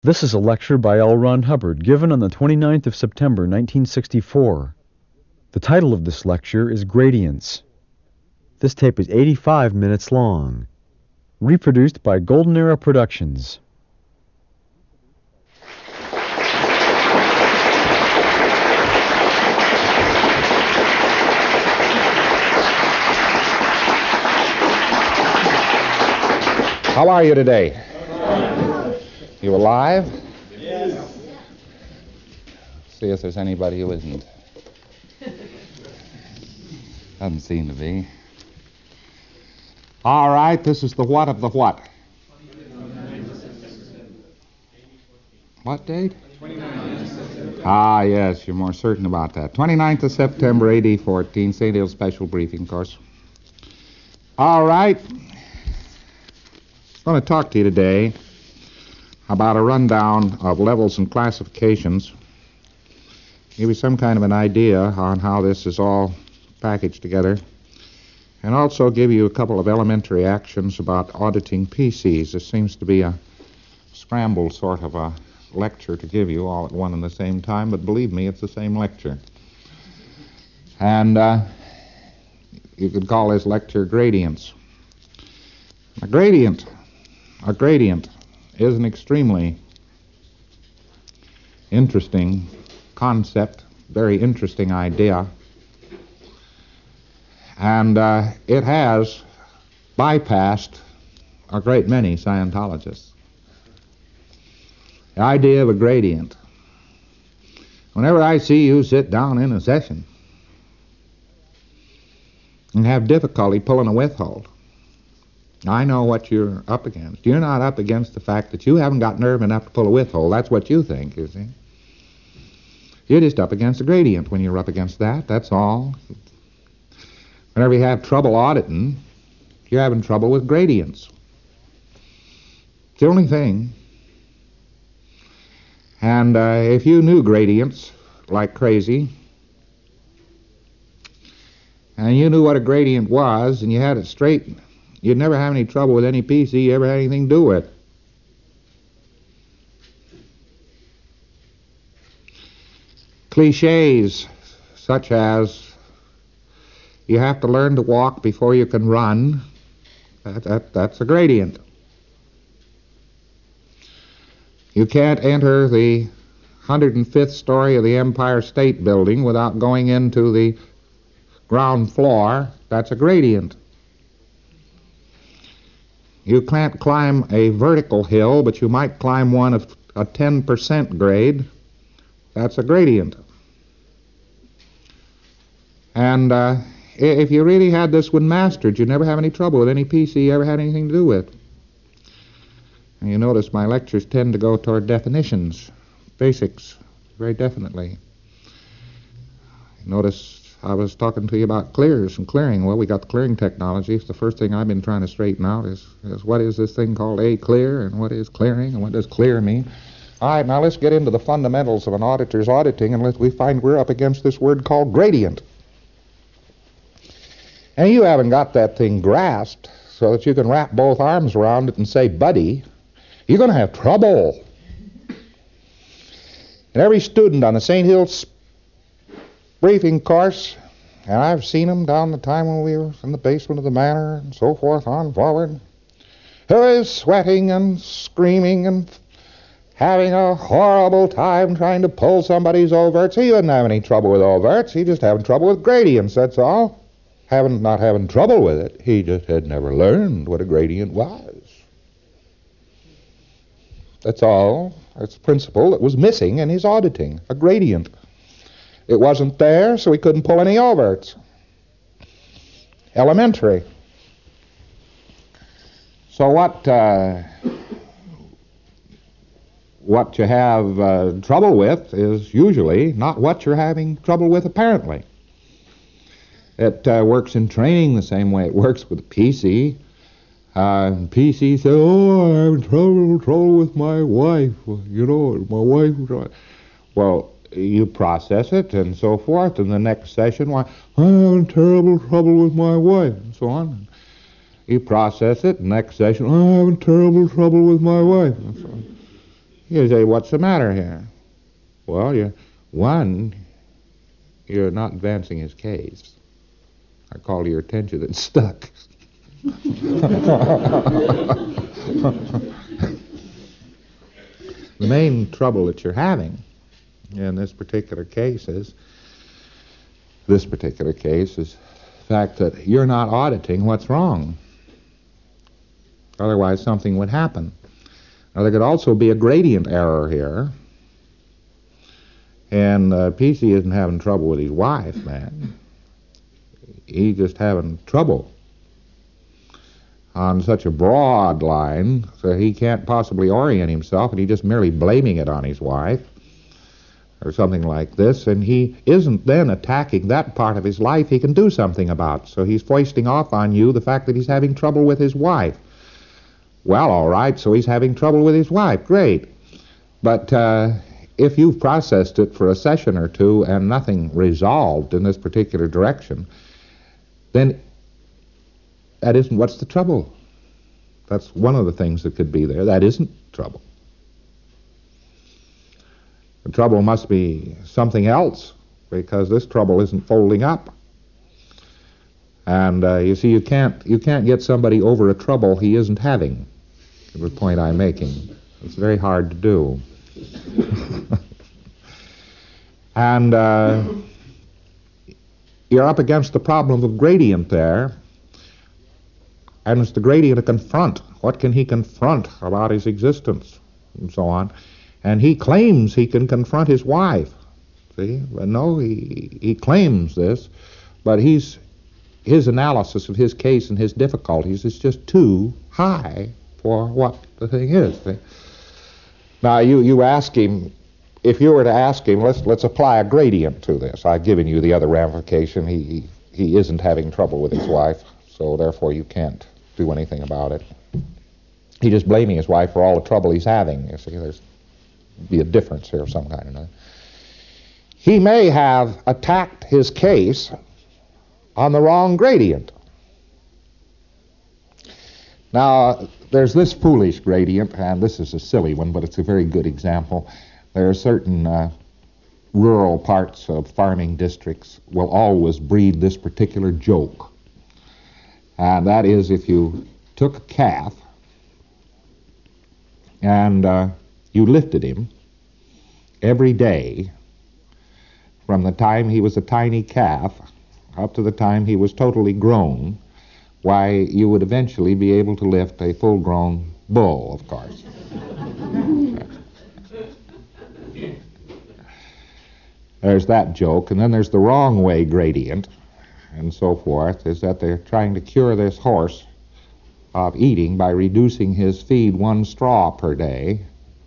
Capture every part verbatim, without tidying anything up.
This is a lecture by L. Ron Hubbard given on the twenty-ninth of September, nineteen sixty-four. The title of this lecture is Gradients. This tape is eighty-five minutes long. Reproduced by Golden Era Productions. How are you today? You alive? Yes. See if there's anybody who isn't. Doesn't seem to be. All right, this is the what of the what? What date? Ah, yes, you're more certain about that. twenty-ninth of September, A D fourteen, Saint Hill Special Briefing Course. All right. I'm going to talk to you today about a rundown of levels and classifications, give you some kind of an idea on how this is all packaged together, and also give you a couple of elementary actions about auditing P Cs. This seems to be a scrambled sort of a lecture to give you all at one and the same time, but believe me, it's the same lecture. And uh, you could call this lecture Gradients. A gradient, a gradient is an extremely interesting concept, very interesting idea, and uh, it has bypassed a great many Scientologists. The idea of a gradient. Whenever I see you sit down in a session and have difficulty pulling a withhold, I know what you're up against. You're not up against the fact that you haven't got nerve enough to pull a withhold. That's what you think, you see. You're just up against a gradient when you're up against that, that's all. Whenever you have trouble auditing, you're having trouble with gradients. It's the only thing. And uh, if you knew gradients like crazy, and you knew what a gradient was, and you had it straight, you'd never have any trouble with any P C you ever had anything to do with. Cliches such as, you have to learn to walk before you can run, that, that, that's a gradient. You can't enter the one hundred fifth story of the Empire State Building without going into the ground floor, that's a gradient. You can't climb a vertical hill, but you might climb one of a ten percent grade. That's a gradient. And uh, if you really had this one mastered, you'd never have any trouble with any P C you ever had anything to do with. And you notice my lectures tend to go toward definitions, basics, very definitely. Notice I was talking to you about clears and clearing. Well, we got the clearing technology. The first thing I've been trying to straighten out is, is what is this thing called a clear, and what is clearing, and what does clear mean? All right, now let's get into the fundamentals of an auditor's auditing, and let we find we're up against this word called gradient. And you haven't got that thing grasped so that you can wrap both arms around it and say, buddy, you're going to have trouble. And every student on the Saint Hills briefing course, and I've seen them down the time when we were in the basement of the manor and so forth on forward, who is sweating and screaming and having a horrible time trying to pull somebody's overts. He wouldn't have any trouble with overts. He just having trouble with gradients, that's all. Having, not having trouble with it. He just had never learned what a gradient was. That's all. That's the principle that was missing in his auditing, a gradient. It wasn't there, so he couldn't pull any overts. Elementary. So what uh, what you have uh, trouble with is usually not what you're having trouble with apparently. It uh, works in training the same way it works with a P C. Uh, P C says, oh, I'm having trouble, trouble with my wife. You know, my wife. Well, you process it and so forth, and the next session, why, I'm having terrible trouble with my wife, and so on. You process it, next session, I'm having terrible trouble with my wife, and so on. You say, what's the matter here? Well, you're, one, you're not advancing his case. I call to your attention, it's stuck. The main trouble that you're having in this particular case is, this particular case is the fact that you're not auditing what's wrong. Otherwise, something would happen. Now, there could also be a gradient error here. And uh, P C isn't having trouble with his wife, man. He's just having trouble on such a broad line so he can't possibly orient himself, and he's just merely blaming it on his wife or something like this, and he isn't then attacking that part of his life he can do something about. So he's foisting off on you the fact that he's having trouble with his wife. Well, all right, so he's having trouble with his wife. Great. But uh, if you've processed it for a session or two and nothing resolved in this particular direction, then that isn't what's the trouble. That's one of the things that could be there. That isn't trouble. The trouble must be something else, because this trouble isn't folding up. And uh, you see, you can't you can't get somebody over a trouble he isn't having. The point I'm making. It's very hard to do. And uh, you're up against the problem of gradient there. And it's the gradient to confront. What can he confront about his existence? And so on. And he claims he can confront his wife. See? But no, he, he claims this, but he's his analysis of his case and his difficulties is just too high for what the thing is. See? Now, you, you ask him, if you were to ask him, let's let's apply a gradient to this. I've given you the other ramification. He, he, he isn't having trouble with his wife, so therefore you can't do anything about it. He's just blaming his wife for all the trouble he's having. You see, there's be a difference here of some kind or another. He may have attacked his case on the wrong gradient. Now, there's this foolish gradient, and this is a silly one, but it's a very good example. There are certain uh, rural parts of farming districts will always breed this particular joke. And that is, if you took a calf and uh, you lifted him every day from the time he was a tiny calf up to the time he was totally grown, why, you would eventually be able to lift a full-grown bull, of course. There's that joke, and then there's the wrong way gradient, and so forth, is that they're trying to cure this horse of eating by reducing his feed one straw per day.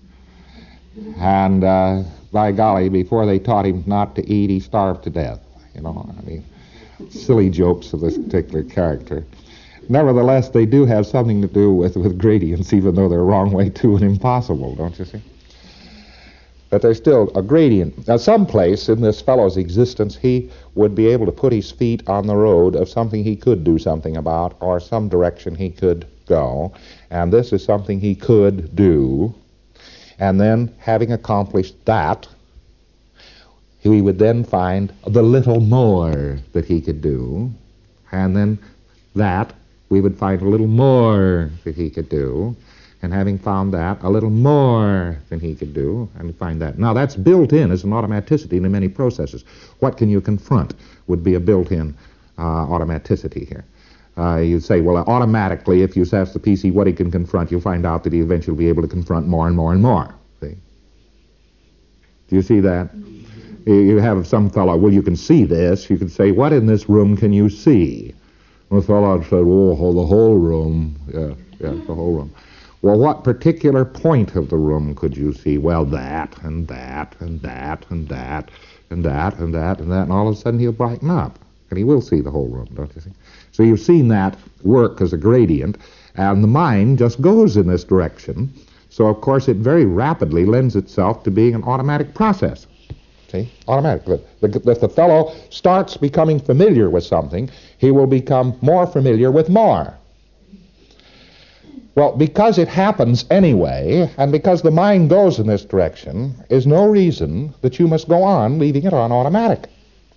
And uh, by golly, before they taught him not to eat, he starved to death. You know, I mean, silly jokes of this particular character. Nevertheless, they do have something to do with, with gradients, even though they're a wrong way to and impossible, don't you see? But there's still a gradient. Now, someplace in this fellow's existence, he would be able to put his feet on the road of something he could do something about, or some direction he could go, and this is something he could do. And then, having accomplished that, he would then find the little more that he could do, and then that, we would find a little more that he could do, and having found that, a little more than he could do, and find that. Now, that's built in as an automaticity into many processes. What can you confront would be a built-in uh, automaticity here. Uh, you say, well, automatically, if you ask the P C what he can confront, you'll find out that he eventually will be able to confront more and more and more. See? Do you see that? You have some fellow, well, you can see this. You can say, what in this room can you see? The fellow said, oh, the whole room. Yeah, yeah, the whole room. Well, what particular point of the room could you see? Well, that, and that, and that, and that, and that, and that, and that, and all of a sudden he'll brighten up. And he will see the whole room, don't you see? So you've seen that work as a gradient, and the mind just goes in this direction. So, of course, it very rapidly lends itself to being an automatic process. See? Automatic. If the fellow starts becoming familiar with something, he will become more familiar with more. Well, because it happens anyway, and because the mind goes in this direction, is no reason that you must go on leaving it on automatic.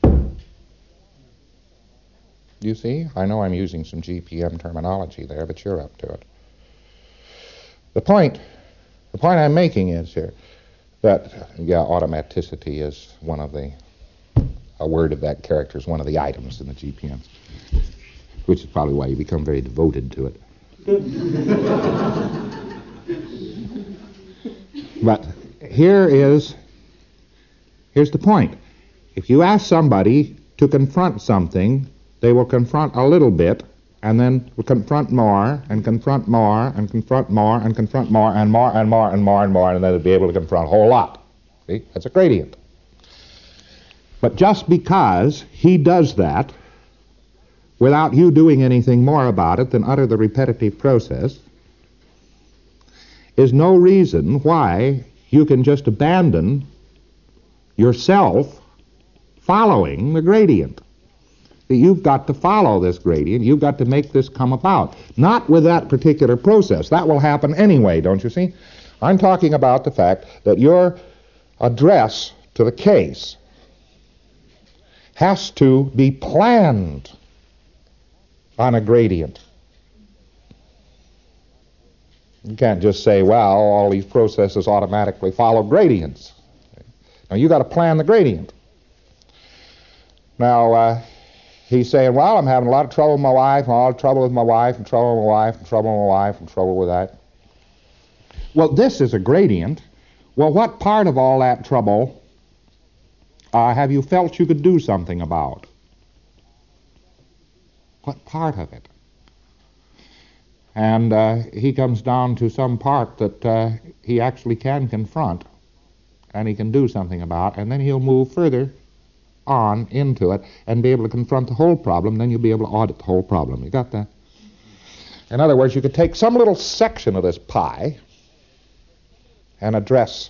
You see? I know I'm using some G P M terminology there, but you're up to it. The point, the point I'm making is here that, yeah, automaticity is one of the, a word of that character is one of the items in the G P Ms, which is probably why you become very devoted to it. But here is, here's the point. If you ask somebody to confront something, they will confront a little bit, and then will confront more, and confront more, and confront more, and confront more, and more, and more, and more, and more, and then they'll be able to confront a whole lot. See? That's a gradient. But just because he does that, without you doing anything more about it than utter the repetitive process, is no reason why you can just abandon yourself following the gradient. You've got to follow this gradient. You've got to make this come about. Not with that particular process. That will happen anyway, don't you see? I'm talking about the fact that your address to the case has to be planned on a gradient. You can't just say, well, all these processes automatically follow gradients. Now, you got to plan the gradient. Now, uh, he's saying, well, I'm having a lot of trouble with my wife, and a lot of trouble with my wife, and trouble with my wife, and trouble with my wife, and trouble with that. Well, this is a gradient. Well, what part of all that trouble uh, have you felt you could do something about? What part of it? And uh, he comes down to some part that uh, he actually can confront and he can do something about, and then he'll move further on into it and be able to confront the whole problem. Then you'll be able to audit the whole problem. You got that? In other words, you could take some little section of this pie and address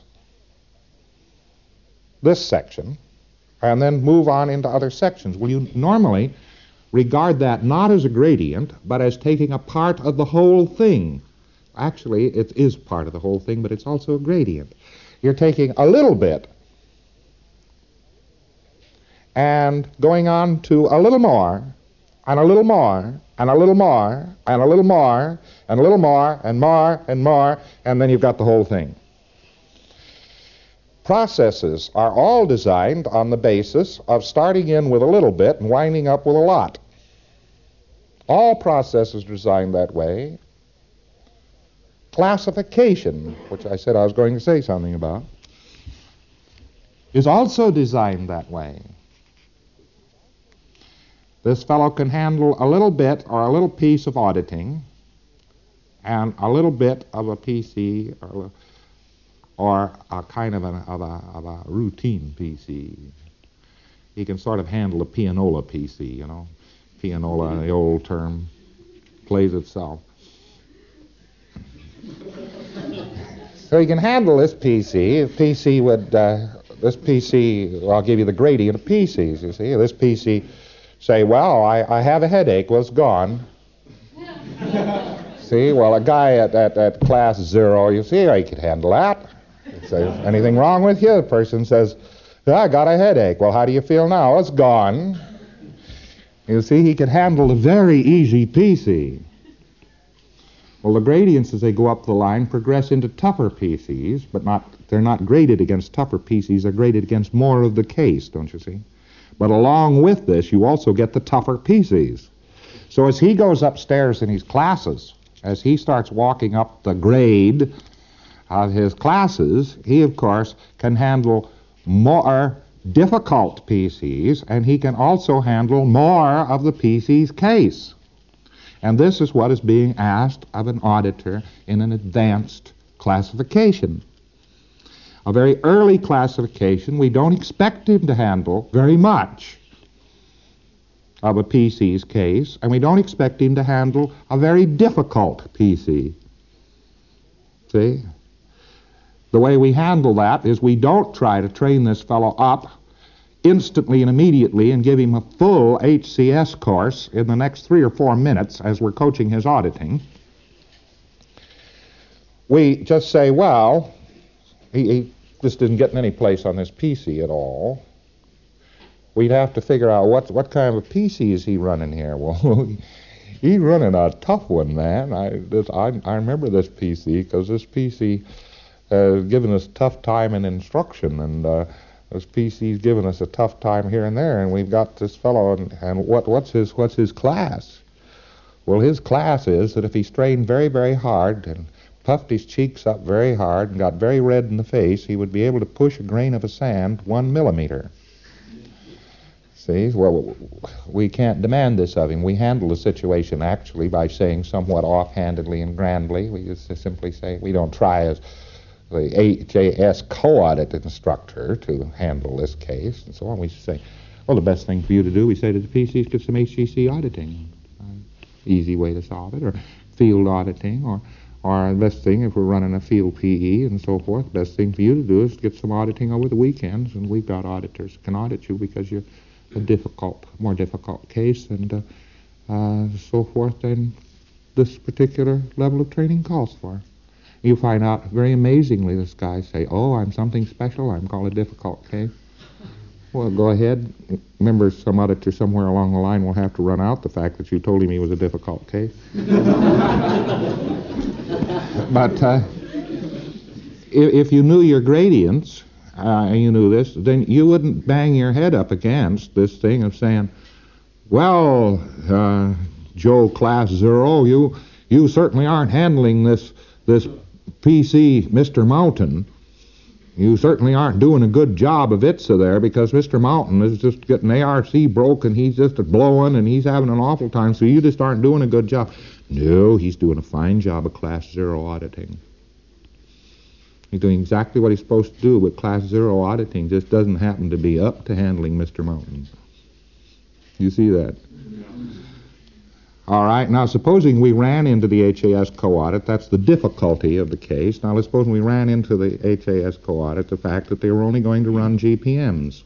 this section and then move on into other sections. Well, you normally regard that not as a gradient, but as taking a part of the whole thing. Actually, it is part of the whole thing, but it's also a gradient. You're taking a little bit and going on to a little more, and a little more, and a little more, and a little more, and a little more, and more, and more, and then you've got the whole thing. Processes are all designed on the basis of starting in with a little bit and winding up with a lot. All processes are designed that way. Classification, which I said I was going to say something about, is also designed that way. This fellow can handle a little bit or a little piece of auditing and a little bit of a P C or, or a kind of a, of, a, of a routine P C. He can sort of handle a pianola P C, you know. Pianola, the old term, plays itself. So he can handle this P C. If P C would, uh, this P C, well, I'll give you the gradient of P Cs, you see. This P C say, well, I, I have a headache. Well, it's gone. See, well, a guy at, at, at class zero, you see, he could handle that. You say, anything wrong with you? The person says, yeah, I got a headache. Well, how do you feel now? Well, it's gone. You see, he could handle a very easy P C. Well, the gradients, as they go up the line, progress into tougher P Cs, but not they're not graded against tougher P Cs. They're graded against more of the case, don't you see? But along with this, you also get the tougher P Cs. So as he goes upstairs in his classes, as he starts walking up the grade of his classes, he, of course, can handle more difficult P Cs, and he can also handle more of the P C's case. And this is what is being asked of an auditor in an advanced classification. A very early classification, we don't expect him to handle very much of a P C's case, and we don't expect him to handle a very difficult P C. See? The way we handle that is we don't try to train this fellow up instantly and immediately and give him a full H C S course in the next three or four minutes as we're coaching his auditing. we just say, well, he, he just isn't getting any place on this P C at all. We'd have to figure out what what kind of a P C is he running here. Well, he's running a tough one, man. I this, I, I remember this P C because this P C has given us a tough time in instruction, and uh, this P C's given us a tough time here and there. And we've got this fellow, and, and what what's his what's his class? Well, his class is that if he strained very very hard and puffed his cheeks up very hard and got very red in the face, he would be able to push a grain of a sand one millimeter. See, well, we can't demand this of him. We handle the situation actually by saying somewhat offhandedly and grandly. We just simply say we don't try as the H A S co-audit instructor to handle this case and so on. We say, well, the best thing for you to do, we say to the P C, is get some H G C auditing. Uh, easy way to solve it, or field auditing, or or the best thing if we're running a field P E and so forth, the best thing for you to do is get some auditing over the weekends, and we've got auditors who can audit you because you're a difficult, more difficult case, and uh, uh, so forth than this particular level of training calls for. You find out very amazingly this guy say, oh, I'm something special, I'm called a difficult case. Well, go ahead. Remember, some auditor somewhere along the line will have to run out the fact that you told him he was a difficult case. But uh, if, if you knew your gradients, uh, and you knew this, then you wouldn't bang your head up against this thing of saying, well, uh, Joe Class Zero, you you certainly aren't handling this this P C, Mister Mountain. You certainly aren't doing a good job of I T S A there, because Mister Mountain is just getting A R C broke and he's just blowing and he's having an awful time, so you just aren't doing a good job. No, he's doing a fine job of Class Zero auditing. He's doing exactly what he's supposed to do, but Class Zero auditing just doesn't happen to be up to handling Mister Mountain. You see that? All right, now supposing we ran into the H A S co-audit, that's the difficulty of the case. Now let's suppose we ran into the H A S co-audit the fact that they were only going to run G P Ms.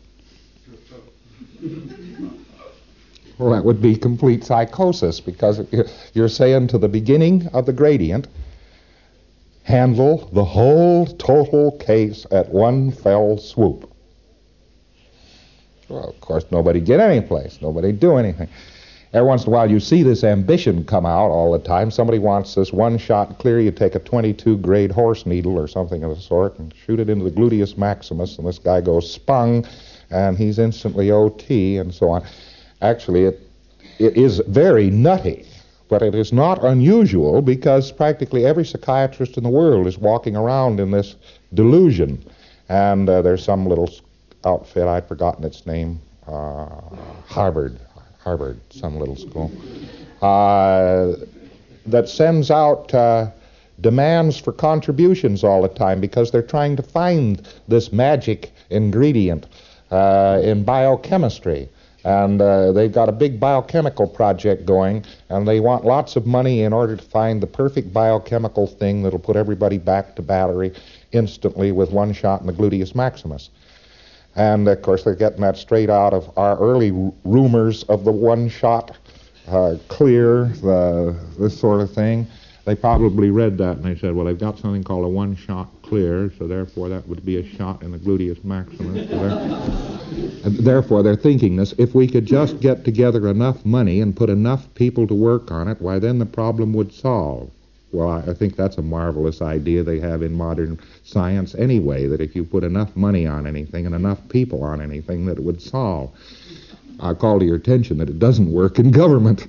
Well, that would be complete psychosis, because you're saying to the beginning of the gradient, handle the whole total case at one fell swoop. Well, of course, nobody get any place. Nobody do anything. Every once in a while, you see this ambition come out all the time. Somebody wants this one shot clear. You take a twenty-two grade horse needle or something of the sort and shoot it into the gluteus maximus, and this guy goes spung, and he's instantly O T, and so on. Actually, it it is very nutty, but it is not unusual, because practically every psychiatrist in the world is walking around in this delusion. And uh, there's some little outfit, I'd forgotten its name, uh, Harvard, Harvard, some little school, uh, that sends out uh, demands for contributions all the time, because they're trying to find this magic ingredient uh, in biochemistry. And uh, they've got a big biochemical project going, and they want lots of money in order to find the perfect biochemical thing that'll put everybody back to battery instantly with one shot in the gluteus maximus. And, of course, they're getting that straight out of our early r- rumors of the one-shot uh, clear, the, this sort of thing. They probably read that, and they said, well, they've got something called a one-shot clear, so therefore that would be a shot in the gluteus maximus. So and therefore, they're thinking this, if we could just get together enough money and put enough people to work on it, why, then the problem would solve. Well, I, I think that's a marvelous idea they have in modern science anyway, that if you put enough money on anything and enough people on anything, that it would solve. I'll call to your attention that it doesn't work in government.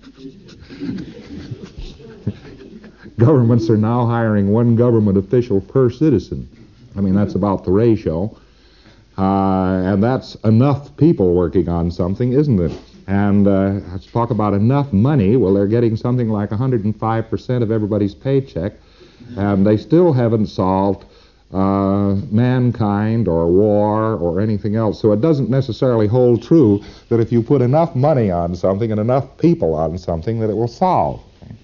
Governments are now hiring one government official per citizen. I mean, that's about the ratio. Uh, and that's enough people working on something, isn't it? And uh, let's talk about enough money. Well, they're getting something like one hundred five percent of everybody's paycheck, and they still haven't solved uh, mankind or war or anything else. So it doesn't necessarily hold true that if you put enough money on something and enough people on something that it will solve.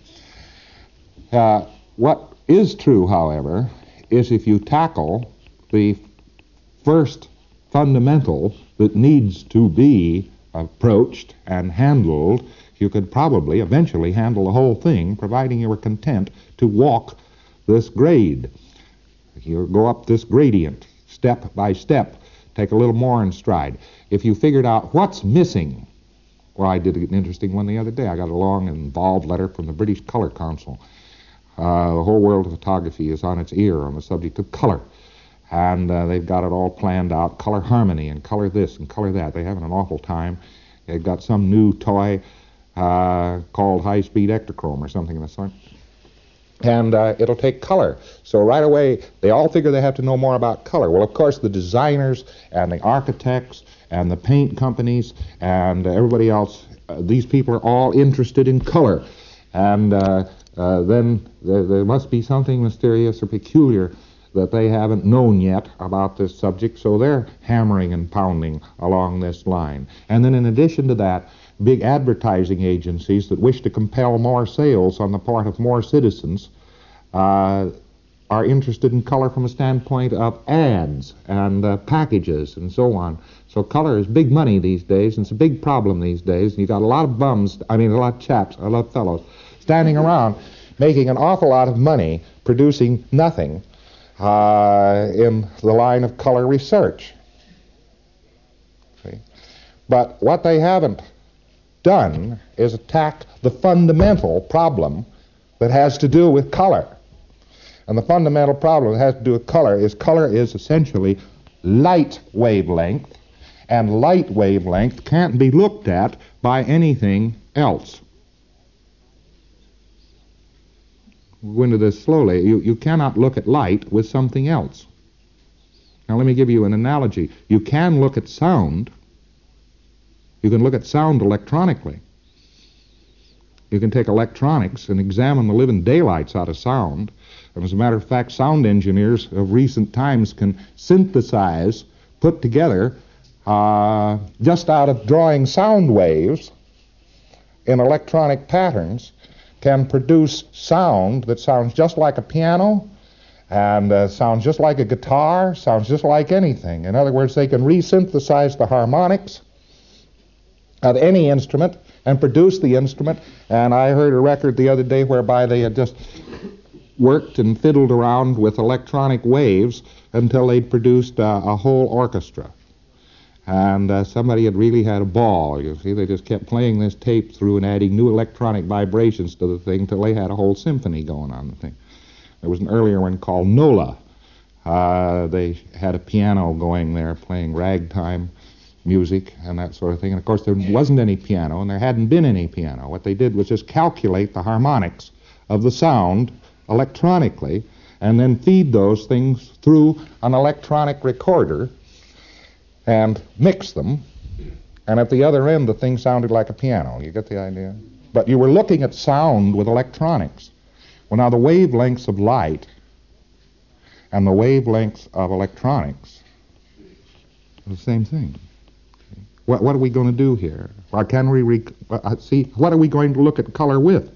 Uh, what is true, however, is if you tackle the first fundamental that needs to be approached and handled, you could probably eventually handle the whole thing, providing you were content to walk this grade. You go up this gradient, step by step, take a little more in stride. If you figured out what's missing, well, I did an interesting one the other day. I got a long, involved letter from the British Color Council. Uh, the whole world of photography is on its ear on the subject of color. And uh, they've got it all planned out, color harmony and color this and color that. They're having an awful time. They've got some new toy uh, called high-speed Ektachrome or something of the sort. And uh, it'll take color. So right away, they all figure they have to know more about color. Well, of course, the designers and the architects and the paint companies and uh, everybody else, uh, these people are all interested in color. And uh, uh, then there, there must be something mysterious or peculiar that they haven't known yet about this subject, so they're hammering and pounding along this line. And then in addition to that, big advertising agencies that wish to compel more sales on the part of more citizens uh, are interested in color from a standpoint of ads and uh, packages and so on. So color is big money these days, and it's a big problem these days. And you've got a lot of bums, I mean a lot of chaps, a lot of fellows, standing around making an awful lot of money producing nothing uh, in the line of color research. See? But what they haven't done is attack the fundamental problem that has to do with color. And the fundamental problem that has to do with color is color is essentially light wavelength, and light wavelength can't be looked at by anything else. We'll go into this slowly. You, you cannot look at light with something else. Now let me give you an analogy. You can look at sound. You can look at sound electronically. You can take electronics and examine the living daylights out of sound. And as a matter of fact, sound engineers of recent times can synthesize, put together, uh, just out of drawing sound waves in electronic patterns, can produce sound that sounds just like a piano and uh, sounds just like a guitar, sounds just like anything. In other words, they can resynthesize the harmonics of any instrument and produce the instrument. And I heard a record the other day whereby they had just worked and fiddled around with electronic waves until they'd produced uh, a whole orchestra. And uh, somebody had really had a ball, you see. They just kept playing this tape through and adding new electronic vibrations to the thing till they had a whole symphony going on the thing. There was an earlier one called Nola. Uh, they had a piano going there playing ragtime music and that sort of thing. And of course there wasn't any piano and there hadn't been any piano. What they did was just calculate the harmonics of the sound electronically and then feed those things through an electronic recorder and mix them, and at the other end the thing sounded like a piano. You get the idea? But you were looking at sound with electronics. Well, now the wavelengths of light and the wavelengths of electronics are the same thing. What, what are we going to do here? Or can we rec- uh, see, what are we going to look at color with?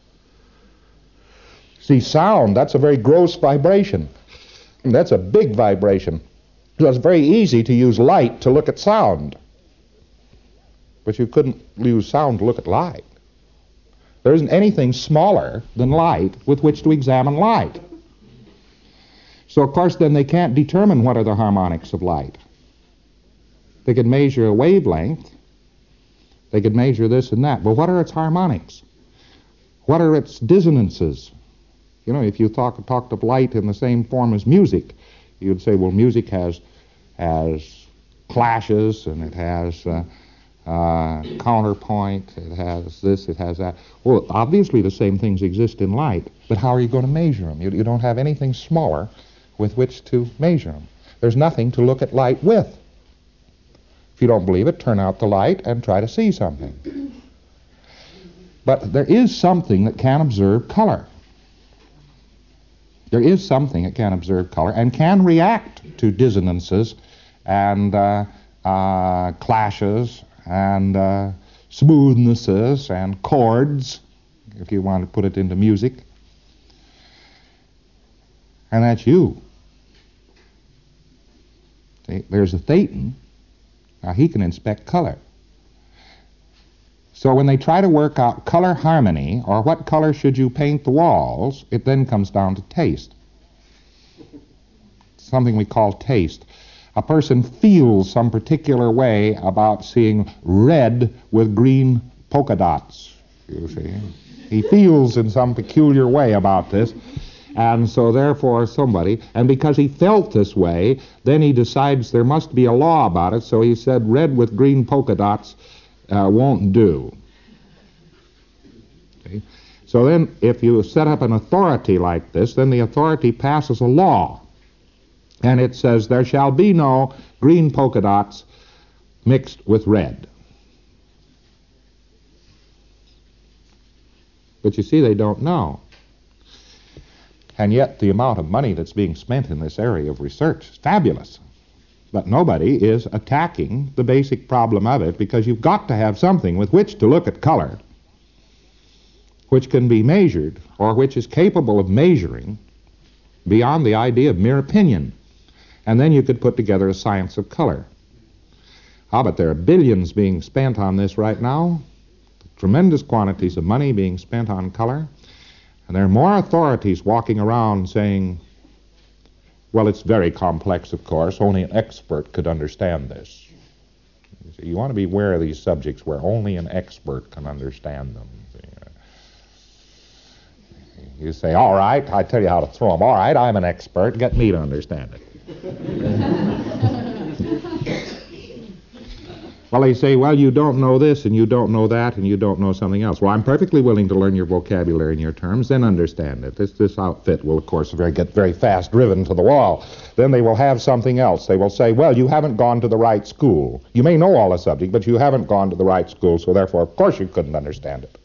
See, sound, that's a very gross vibration. That's a big vibration. So it's very easy to use light to look at sound. But you couldn't use sound to look at light. There isn't anything smaller than light with which to examine light. So, of course, then they can't determine what are the harmonics of light. They could measure a wavelength. They could measure this and that. But what are its harmonics? What are its dissonances? You know, if you talk, talked of light in the same form as music, you'd say, well, music has has clashes, and it has uh, uh, counterpoint, it has this, it has that. Well, obviously the same things exist in light, but how are you going to measure them? You, you don't have anything smaller with which to measure them. There's nothing to look at light with. If you don't believe it, turn out the light and try to see something. But there is something that can observe color. There is something that can observe color and can react to dissonances and uh, uh, clashes and uh, smoothnesses and chords, if you want to put it into music. And that's you. See, there's a Thetan. Now he can inspect color. So when they try to work out color harmony, or what color should you paint the walls, it then comes down to taste. Something we call taste. A person feels some particular way about seeing red with green polka dots, you see. He feels in some peculiar way about this, and so therefore somebody, and because he felt this way, then he decides there must be a law about it, so he said red with green polka dots uh, won't do. Okay? So then if you set up an authority like this, then the authority passes a law. And it says, there shall be no green polka dots mixed with red. But you see, they don't know. And yet the amount of money that's being spent in this area of research is fabulous. But nobody is attacking the basic problem of it, because you've got to have something with which to look at color, which can be measured, or which is capable of measuring beyond the idea of mere opinion. And then you could put together a science of color. Ah, but there are billions being spent on this right now, tremendous quantities of money being spent on color, and there are more authorities walking around saying, well, it's very complex, of course, only an expert could understand this. You see, you want to be aware of these subjects where only an expert can understand them. You say, all right, I tell you how to throw them. All right, I'm an expert, get me to understand it. Well, they say, well, you don't know this, and you don't know that, and you don't know something else. Well, I'm perfectly willing to learn your vocabulary and your terms, then understand it. This this outfit will, of course, very, get very fast driven to the wall. Then they will have something else. They will say, well, you haven't gone to the right school. You may know all the subject, but you haven't gone to the right school, so therefore, of course, you couldn't understand it.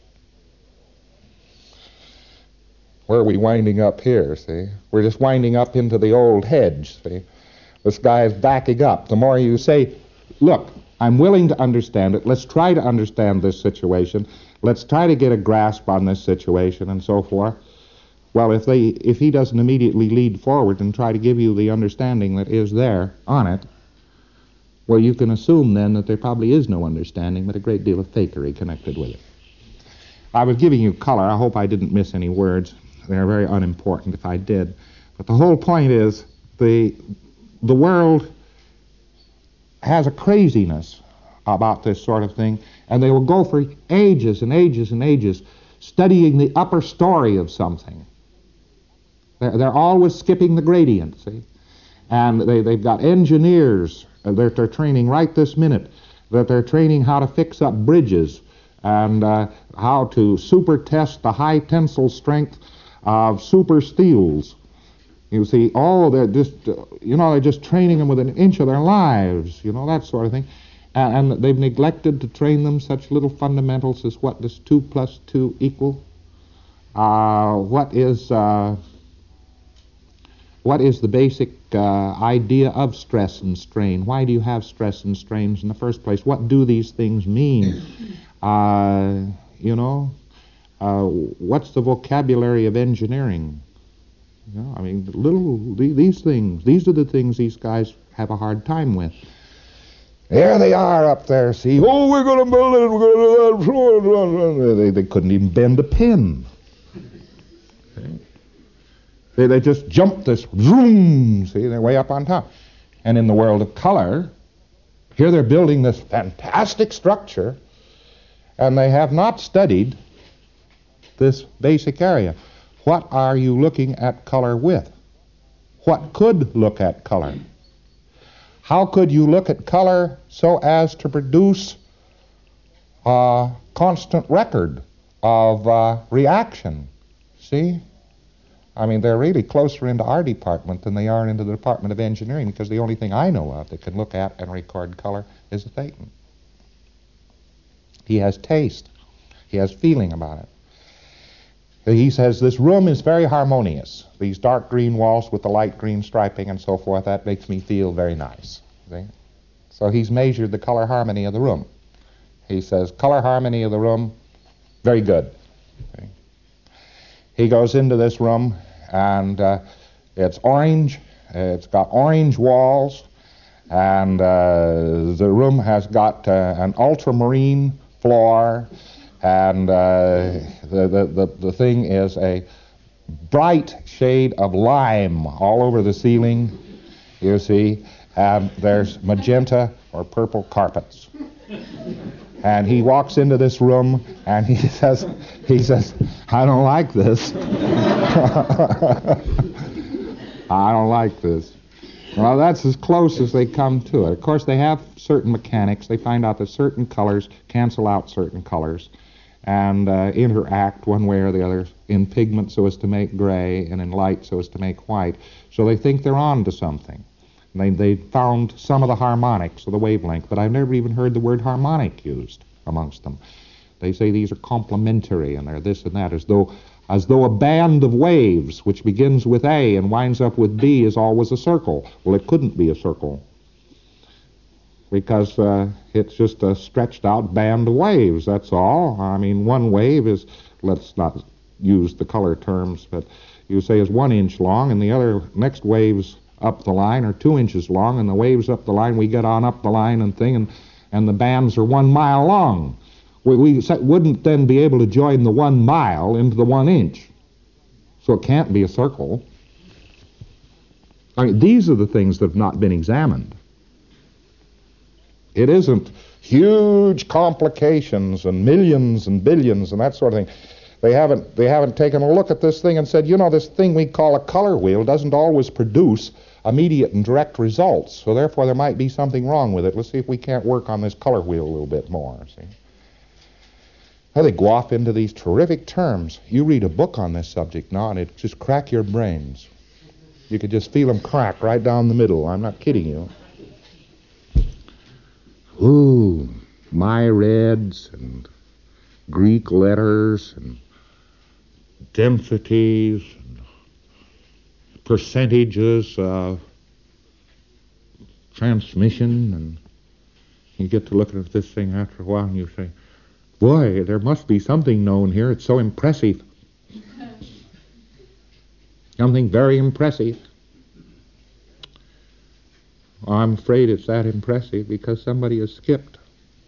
Where are we winding up here, see? We're just winding up into the old hedge, see? This guy is backing up. The more you say, look, I'm willing to understand it. Let's try to understand this situation. Let's try to get a grasp on this situation and so forth. Well, if they, if he doesn't immediately lead forward and try to give you the understanding that is there on it, well, you can assume then that there probably is no understanding, but a great deal of fakery connected with it. I was giving you color. I hope I didn't miss any words. They're very unimportant if I did. But the whole point is the the world has a craziness about this sort of thing, and they will go for ages and ages and ages studying the upper story of something. They're, they're always skipping the gradient, see? And they, they've got engineers that they're training right this minute, that they're training how to fix up bridges and uh, how to super test the high tensile strength of super steels. You see, oh, they're just, uh, you know, they're just training them with an inch of their lives, you know, that sort of thing. And, and they've neglected to train them such little fundamentals as what does two plus two equal? Uh, what is, uh, what is the basic uh, idea of stress and strain? Why do you have stress and strains in the first place? What do these things mean? Uh, you know, uh, what's the vocabulary of engineering? You know, I mean, little these things, these are the things these guys have a hard time with. There they are up there, see, oh, we're going to build it, we're going to do that. They, they couldn't even bend a pin. Okay. They, they just jumped this, zoom, see, they're way up on top. And in the world of color, here they're building this fantastic structure, and they have not studied this basic area. What are you looking at color with? What could look at color? How could you look at color so as to produce a constant record of uh, reaction? See? I mean, they're really closer into our department than they are into the Department of Engineering, because the only thing I know of that can look at and record color is a Thetan. He has taste. He has feeling about it. He says, this room is very harmonious. These dark green walls with the light green striping and so forth, that makes me feel very nice. See? So he's measured the color harmony of the room. He says, color harmony of the room, very good. See? He goes into this room, and uh, it's orange. It's got orange walls, and uh, the room has got uh, an ultramarine floor, and uh, the, the, the, the thing is a bright shade of lime all over the ceiling, you see, and there's magenta or purple carpets. And he walks into this room and he says, he says, I don't like this. I don't like this. Well, that's as close as they come to it. Of course, they have certain mechanics. They find out that certain colors cancel out certain colors and uh, interact one way or the other in pigment so as to make gray and in light so as to make white. So they think they're on to something. They, they found some of the harmonics of the wavelength, but I've never even heard the word harmonic used amongst them. They say these are complementary and they're this and that, as though as though a band of waves which begins with A and winds up with B is always a circle. Well, it couldn't be a circle because uh, it's just a stretched out band of waves, that's all. I mean, one wave is, let's not use the color terms, but you say is one inch long and the other next waves up the line are two inches long, and the waves up the line, we get on up the line and thing, and, and the bands are one mile long. We, we wouldn't then be able to join the one mile into the one inch. So it can't be a circle. I mean, these are the things that have not been examined. It isn't huge complications and millions and billions and that sort of thing. They haven't, they haven't taken a look at this thing and said, you know, this thing we call a color wheel doesn't always produce immediate and direct results, so therefore there might be something wrong with it. Let's see if we can't work on this color wheel a little bit more, see. Well, they go off into these terrific terms. You read a book on this subject now, and it just crack your brains. You could just feel them crack right down the middle. I'm not kidding you. Ooh, my reds and Greek letters and densities and percentages of transmission, and you get to looking at this thing after a while and you say, boy, there must be something known here. It's so impressive. Something very impressive. I'm afraid it's that impressive because somebody has skipped.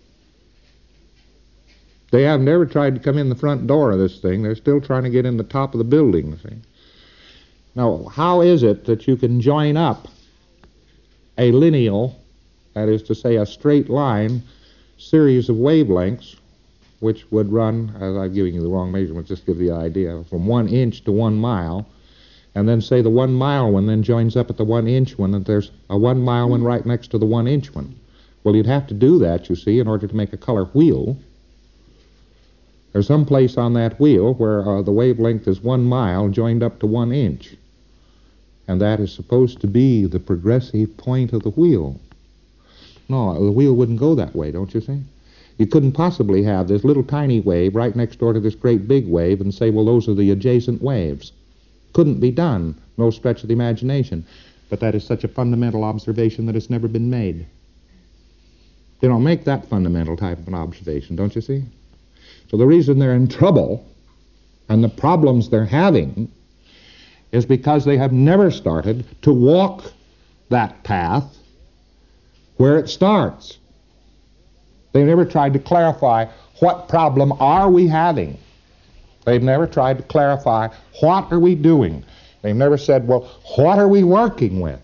They have never tried to come in the front door of this thing. They're still trying to get in the top of the building. See? Now, how is it that you can join up a lineal, that is to say a straight line, series of wavelengths, which would run, as I'm giving you the wrong measurements, just give the idea, from one inch to one mile, and then say the one mile one then joins up at the one inch one, and there's a one mile one right next to the one inch one. Well, you'd have to do that, you see, in order to make a color wheel. There's some place on that wheel where uh, the wavelength is one mile joined up to one inch. And that is supposed to be the progressive point of the wheel. No, the wheel wouldn't go that way, don't you see? You couldn't possibly have this little tiny wave right next door to this great big wave and say, well, those are the adjacent waves. Couldn't be done. No stretch of the imagination. But that is such a fundamental observation that it's never been made. They don't make that fundamental type of an observation, don't you see? So the reason they're in trouble and the problems they're having is because they have never started to walk that path where it starts. They've never tried to clarify what problem are we having. They've never tried to clarify what are we doing. They've never said, well, what are we working with?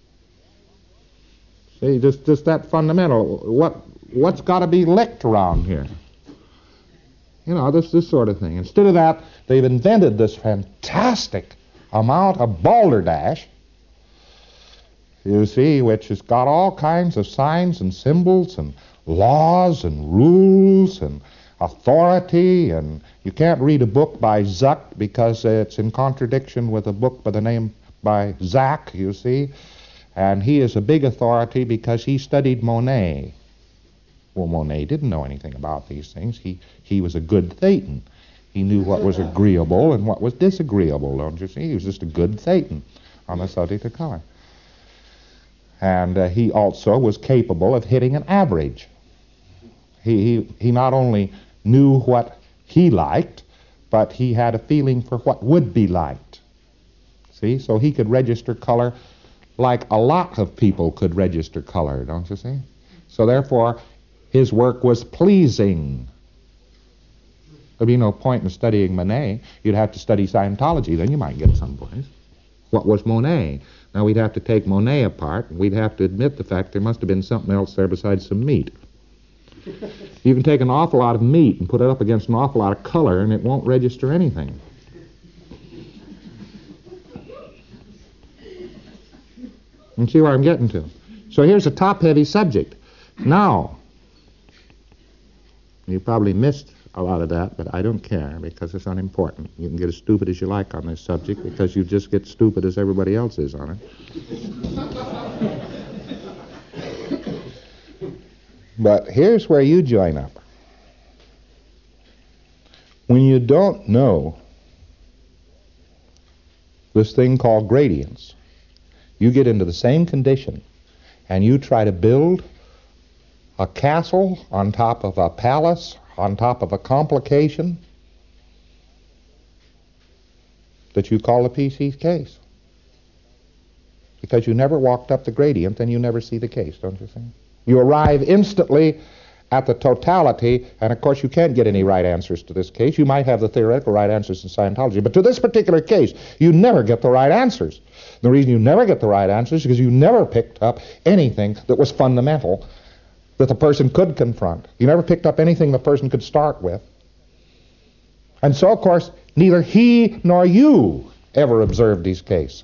See, just, just that fundamental. What, what's got to be licked around here? You know, this, this sort of thing. Instead of that, they've invented this fantastic amount of balderdash, you see, which has got all kinds of signs and symbols and laws and rules and authority, and you can't read a book by Zuck because it's in contradiction with a book by the name by Zach, you see, and he is a big authority because he studied Monet. Well, Monet didn't know anything about these things. He he was a good Thetan. He knew what was agreeable and what was disagreeable, don't you see? He was just a good Thetan on the subject of color. And uh, he also was capable of hitting an average. He, he, he not only knew what he liked, but he had a feeling for what would be liked. See? So he could register color like a lot of people could register color, don't you see? So therefore, his work was pleasing There'd be no point in studying Monet. You'd have to study Scientology. Then you might get someplace. What was Monet? Now, we'd have to take Monet apart, and we'd have to admit the fact there must have been something else there besides some meat. You can take an awful lot of meat and put it up against an awful lot of color, and it won't register anything. You see where I'm getting to? So here's a top-heavy subject. Now, you probably missed a lot of that, but I don't care because it's unimportant. You can get as stupid as you like on this subject because you just get stupid as everybody else is on it. But here's where you join up. When you don't know this thing called gradients, you get into the same condition and you try to build a castle on top of a palace, on top of a complication that you call the P C case. Because you never walked up the gradient and you never see the case, don't you think? You arrive instantly at the totality, and of course you can't get any right answers to this case. You might have the theoretical right answers in Scientology, but to this particular case, you never get the right answers. The reason you never get the right answers is because you never picked up anything that was fundamental that the person could confront. You never picked up anything the person could start with. And so, of course, neither he nor you ever observed his case.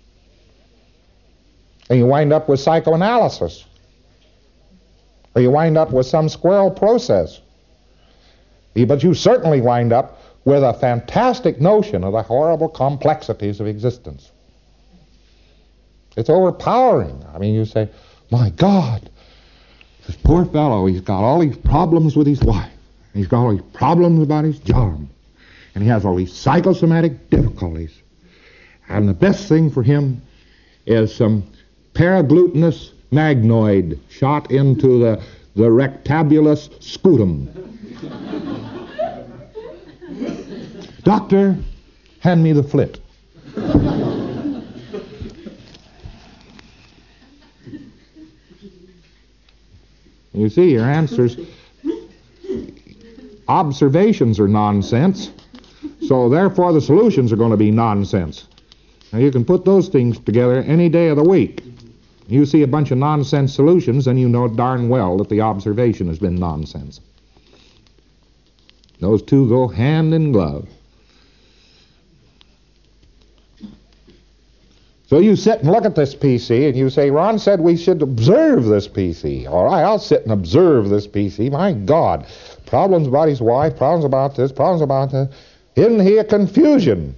And you wind up with psychoanalysis. Or you wind up with some squirrel process. But you certainly wind up with a fantastic notion of the horrible complexities of existence. It's overpowering. I mean, you say, my God, this poor fellow, he's got all these problems with his wife. He's got all these problems about his job. And he has all these psychosomatic difficulties. And the best thing for him is some paraglutinous magnoid shot into the, the rectabulous scutum. Doctor, hand me the flit. You see, your answers, observations are nonsense, so therefore the solutions are going to be nonsense. Now you can put those things together any day of the week. You see a bunch of nonsense solutions, and you know darn well that the observation has been nonsense. Those two go hand in glove. So you sit and look at this P C, and you say, Ron said we should observe this P C. All right, I'll sit and observe this P C. My God, problems about his wife, problems about this, problems about that. Isn't he a confusion?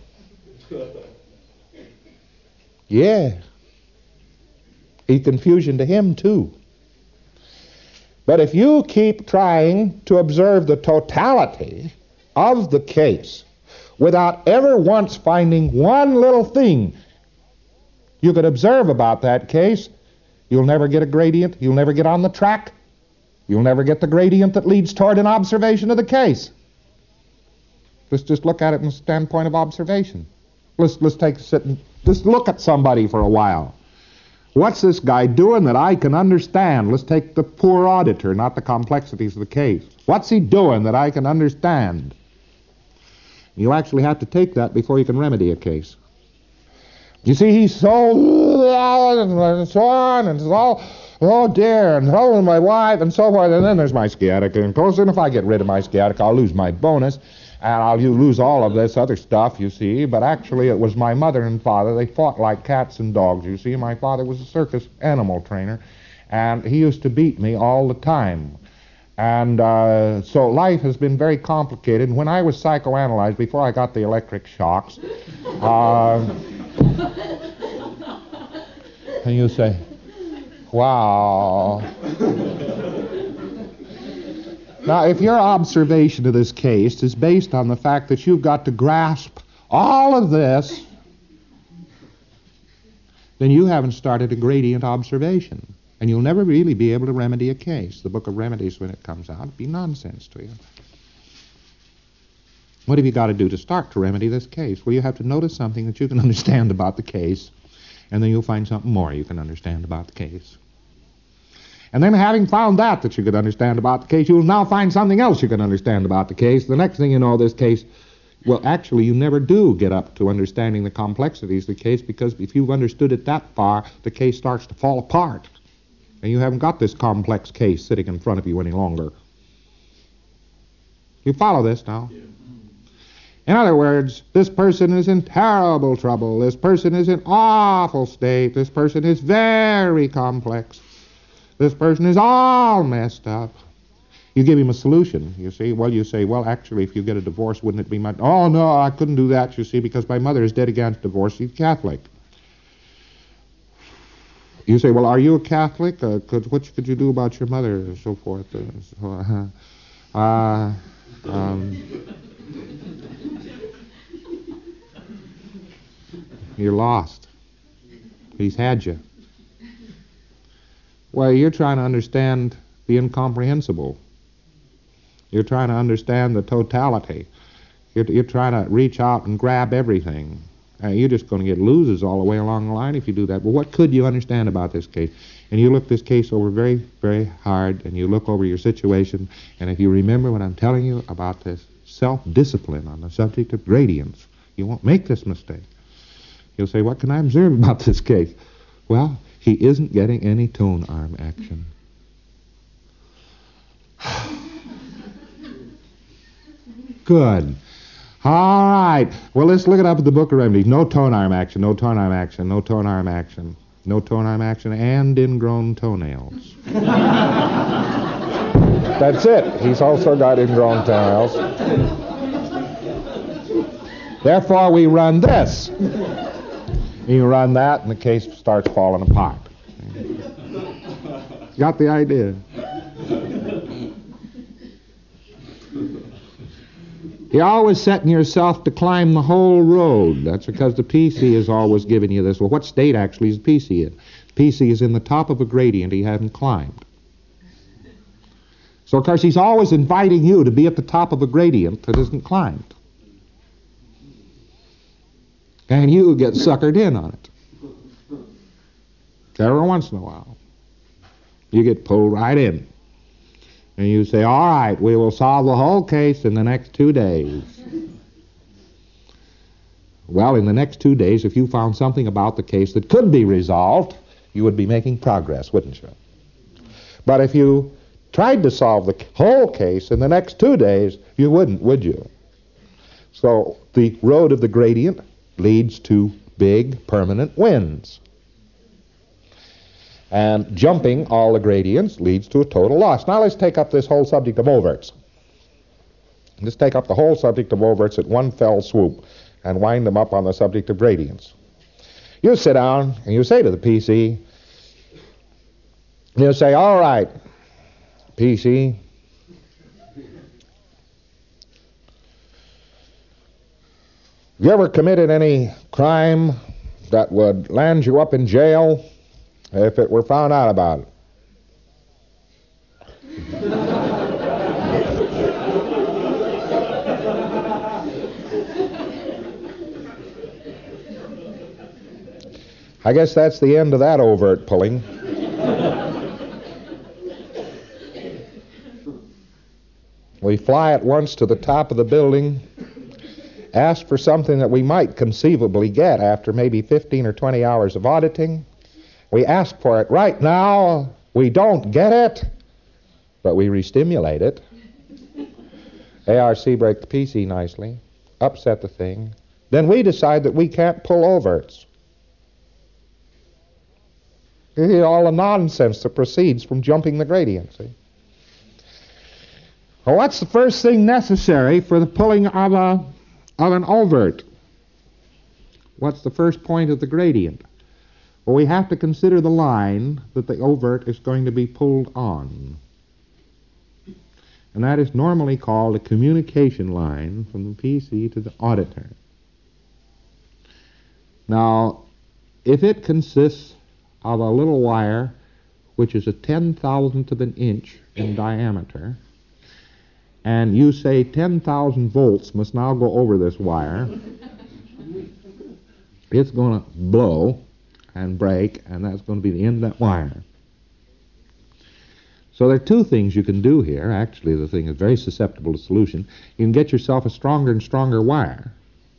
Yeah. He's confusion to him, too. But if you keep trying to observe the totality of the case without ever once finding one little thing you could observe about that case, you'll never get a gradient, you'll never get on the track, you'll never get the gradient that leads toward an observation of the case. Let's just look at it from the standpoint of observation. Let's, let's take a sit and just look at somebody for a while. What's this guy doing that I can understand? Let's take the poor auditor, not the complexities of the case. What's he doing that I can understand? You actually have to take that before you can remedy a case. You see, he's so and so on and so, oh dear, and so is my wife and so forth, and then there's my sciatica. And of course, and if I get rid of my sciatica, I'll lose my bonus. And I'll lose all of this other stuff, you see. But actually, it was my mother and father. They fought like cats and dogs, you see. My father was a circus animal trainer, and he used to beat me all the time. And uh, so life has been very complicated. When I was psychoanalyzed, before I got the electric shocks, uh, and you say, wow. Now, if your observation of this case is based on the fact that you've got to grasp all of this, then you haven't started a gradient observation. And you'll never really be able to remedy a case. The Book of Remedies, when it comes out, will be nonsense to you. What have you got to do to start to remedy this case? Well, you have to notice something that you can understand about the case, and then you'll find something more you can understand about the case. And then having found that that you could understand about the case, you'll now find something else you can understand about the case. The next thing you know, this case, well, actually, you never do get up to understanding the complexities of the case, because if you've understood it that far, the case starts to fall apart. And you haven't got this complex case sitting in front of you any longer. You follow this now? Yeah. In other words, this person is in terrible trouble. This person is in awful state. This person is very complex. This person is all messed up. You give him a solution, you see. Well, you say, well, actually, if you get a divorce, wouldn't it be my... Oh, no, I couldn't do that, you see, because my mother is dead against divorce. She's Catholic. You say, well, are you a Catholic? Uh, could, what could you do about your mother and so forth? Uh, so, uh, uh, um, you're lost. He's had you. Well, you're trying to understand the incomprehensible. You're trying to understand the totality. You're, you're trying to reach out and grab everything. Uh, you're just going to get losers all the way along the line if you do that. But what could you understand about this case? And you look this case over very, very hard, and you look over your situation, and if you remember what I'm telling you about this self-discipline on the subject of gradients, you won't make this mistake. You'll say, what can I observe about this case? Well, he isn't getting any tone arm action. Good. All right. Well, let's look it up at the Book of Remedies. No tone arm action, no tone arm action, no tone arm action, no tone arm action, and ingrown toenails. That's it. He's also got ingrown toenails. Therefore, we run this. You run that, and the case starts falling apart. Got the idea? You're always setting yourself to climb the whole road. That's because the P C is always giving you this. Well, what state actually is the P C in? P C is in the top of a gradient he hasn't climbed. So, of course, he's always inviting you to be at the top of a gradient that isn't climbed. And you get suckered in on it. Every once in a while. You get pulled right in. And you say, all right, we will solve the whole case in the next two days. Well, in the next two days, if you found something about the case that could be resolved, you would be making progress, wouldn't you? But if you tried to solve the whole case in the next two days, you wouldn't, would you? So the road of the gradient leads to big, permanent wins. And jumping all the gradients leads to a total loss. Now let's take up this whole subject of overts. Let's take up the whole subject of overts at one fell swoop and wind them up on the subject of gradients. You sit down and you say to the P C, you say, all right, P C, have you ever committed any crime that would land you up in jail if it were found out about it? I guess that's the end of that overt pulling. We fly at once to the top of the building, ask for something that we might conceivably get after maybe fifteen or twenty hours of auditing. We ask for it right now. We don't get it, but we re-stimulate it. A R C break the P C nicely, upset the thing. Then we decide that we can't pull overts. You hear all the nonsense that proceeds from jumping the gradient, see? Well, what's the first thing necessary for the pulling of, a, of an overt? What's the first point of the gradient? Well, we have to consider the line that the overt is going to be pulled on. And that is normally called a communication line from the P C to the auditor. Now, if it consists of a little wire which is a ten thousandth of an inch in diameter, and you say ten thousand volts must now go over this wire, it's going to blow and break, and that's going to be the end of that wire. So there are two things you can do here. Actually, the thing is very susceptible to solution. You can get yourself a stronger and stronger wire.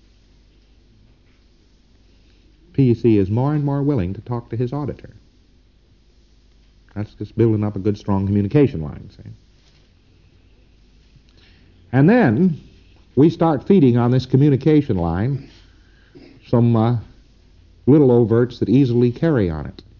P C is more and more willing to talk to his auditor. That's just building up a good, strong communication line, see? And then we start feeding on this communication line some uh, little overts that easily carry on it.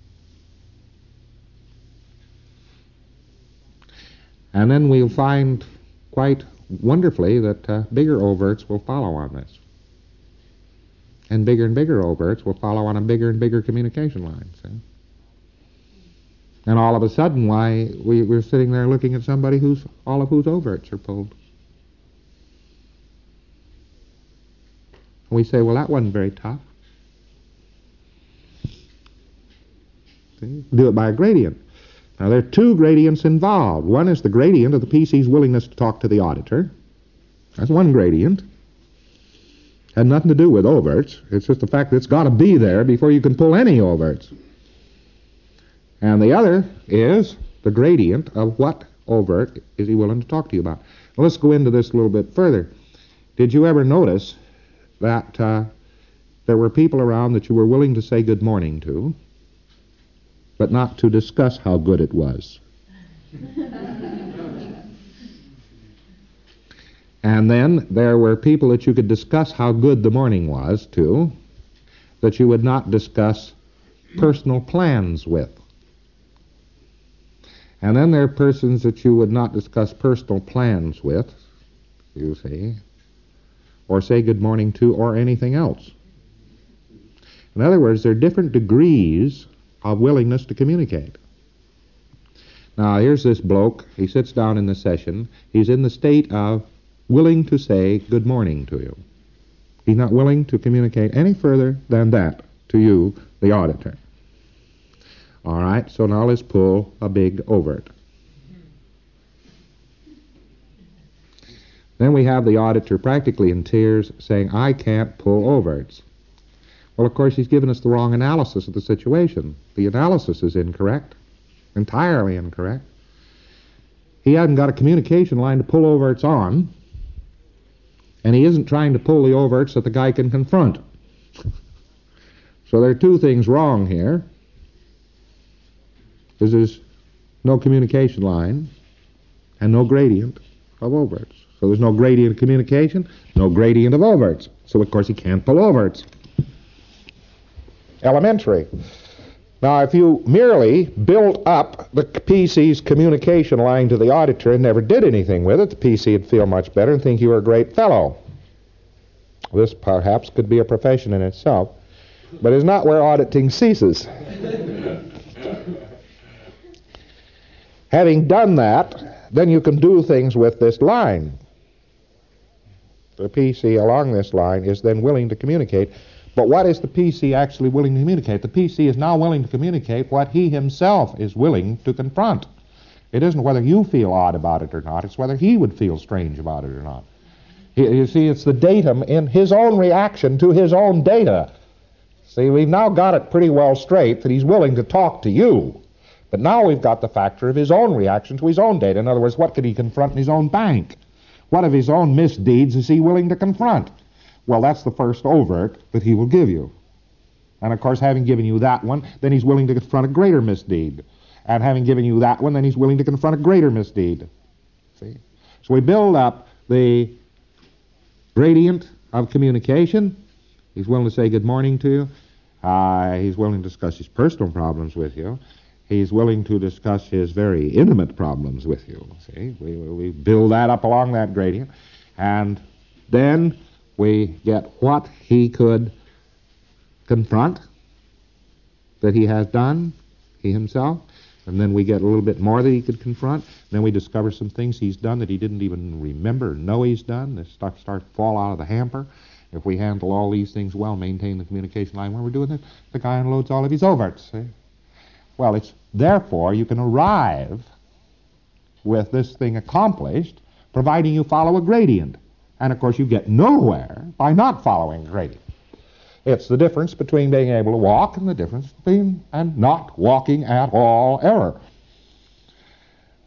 And then we'll find quite wonderfully that uh, bigger overts will follow on this. And bigger and bigger overts will follow on a bigger and bigger communication line, see? And all of a sudden, why, we, we're sitting there looking at somebody who's, all of whose overts are pulled. And we say, well, that wasn't very tough. See? Do it by a gradient. Now, there are two gradients involved. One is the gradient of the P C's willingness to talk to the auditor. That's one gradient. Had nothing to do with overts. It's just the fact that it's got to be there before you can pull any overts. And the other is the gradient of what overt is he willing to talk to you about. Well, let's go into this a little bit further. Did you ever notice that uh, there were people around that you were willing to say good morning to, but not to discuss how good it was? And then there were people that you could discuss how good the morning was to, that you would not discuss personal plans with. And then there are persons that you would not discuss personal plans with, you see, or say good morning to, or anything else. In other words, there are different degrees of willingness to communicate. Now, here's this bloke. He sits down in the session. He's in the state of willing to say good morning to you. He's not willing to communicate any further than that to you, the auditor. All right, so now let's pull a big overt. Then we have the auditor practically in tears saying, I can't pull overts. Well, of course, he's given us the wrong analysis of the situation. The analysis is incorrect, entirely incorrect. He hasn't got a communication line to pull overts on, and he isn't trying to pull the overts that the guy can confront. So there are two things wrong here. There's no communication line and no gradient of overts. So there's no gradient of communication, no gradient of overts. So, of course, he can't pull overts. Elementary. Now, if you merely built up the P C's communication line to the auditor and never did anything with it, the P C would feel much better and think you were a great fellow. This, perhaps, could be a profession in itself, but is not where auditing ceases. Having done that, then you can do things with this line. The P C along this line is then willing to communicate. But what is the P C actually willing to communicate? The P C is now willing to communicate what he himself is willing to confront. It isn't whether you feel odd about it or not. It's whether he would feel strange about it or not. You see, it's the datum in his own reaction to his own data. See, we've now got it pretty well straight that he's willing to talk to you. But now we've got the factor of his own reaction to his own data. In other words, what could he confront in his own bank? What of his own misdeeds is he willing to confront? Well, that's the first overt that he will give you. And, of course, having given you that one, then he's willing to confront a greater misdeed. And having given you that one, then he's willing to confront a greater misdeed. See? So we build up the gradient of communication. He's willing to say good morning to you. Uh, he's willing to discuss his personal problems with you. He's willing to discuss his very intimate problems with you. See, we, we build that up along that gradient. And then we get what he could confront that he has done, he himself. And then we get a little bit more that he could confront. Then we discover some things he's done that he didn't even remember or know he's done. This stuff starts to fall out of the hamper. If we handle all these things well, maintain the communication line when we're doing this, the guy unloads all of his overts. See? Well, it's therefore you can arrive with this thing accomplished, providing you follow a gradient. And, of course, you get nowhere by not following a gradient. It's the difference between being able to walk and the difference between and not walking at all error.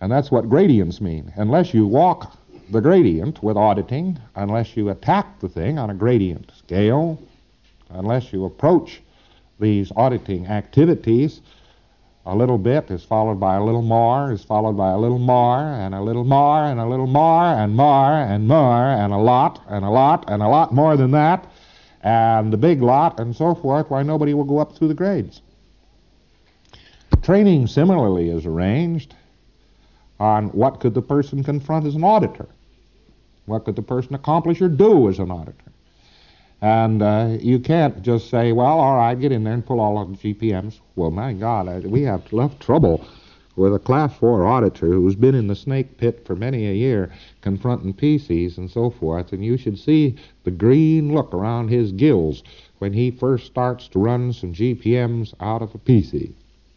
And that's what gradients mean. Unless you walk the gradient with auditing, unless you attack the thing on a gradient scale, unless you approach these auditing activities, a little bit is followed by a little more, is followed by a little more, and a little more, and a little more, and more, and more, and a lot, and a lot, and a lot more than that, and the big lot, and so forth, why nobody will go up through the grades. Training similarly is arranged on what could the person confront as an auditor. What could the person accomplish or do as an auditor? And uh, you can't just say, well, all right, get in there and pull all of the G P Ms. Well, my God, I, we have enough trouble with a class four auditor who's been in the snake pit for many a year confronting P Cs and so forth, and you should see the green look around his gills when he first starts to run some G P Ms out of a P C.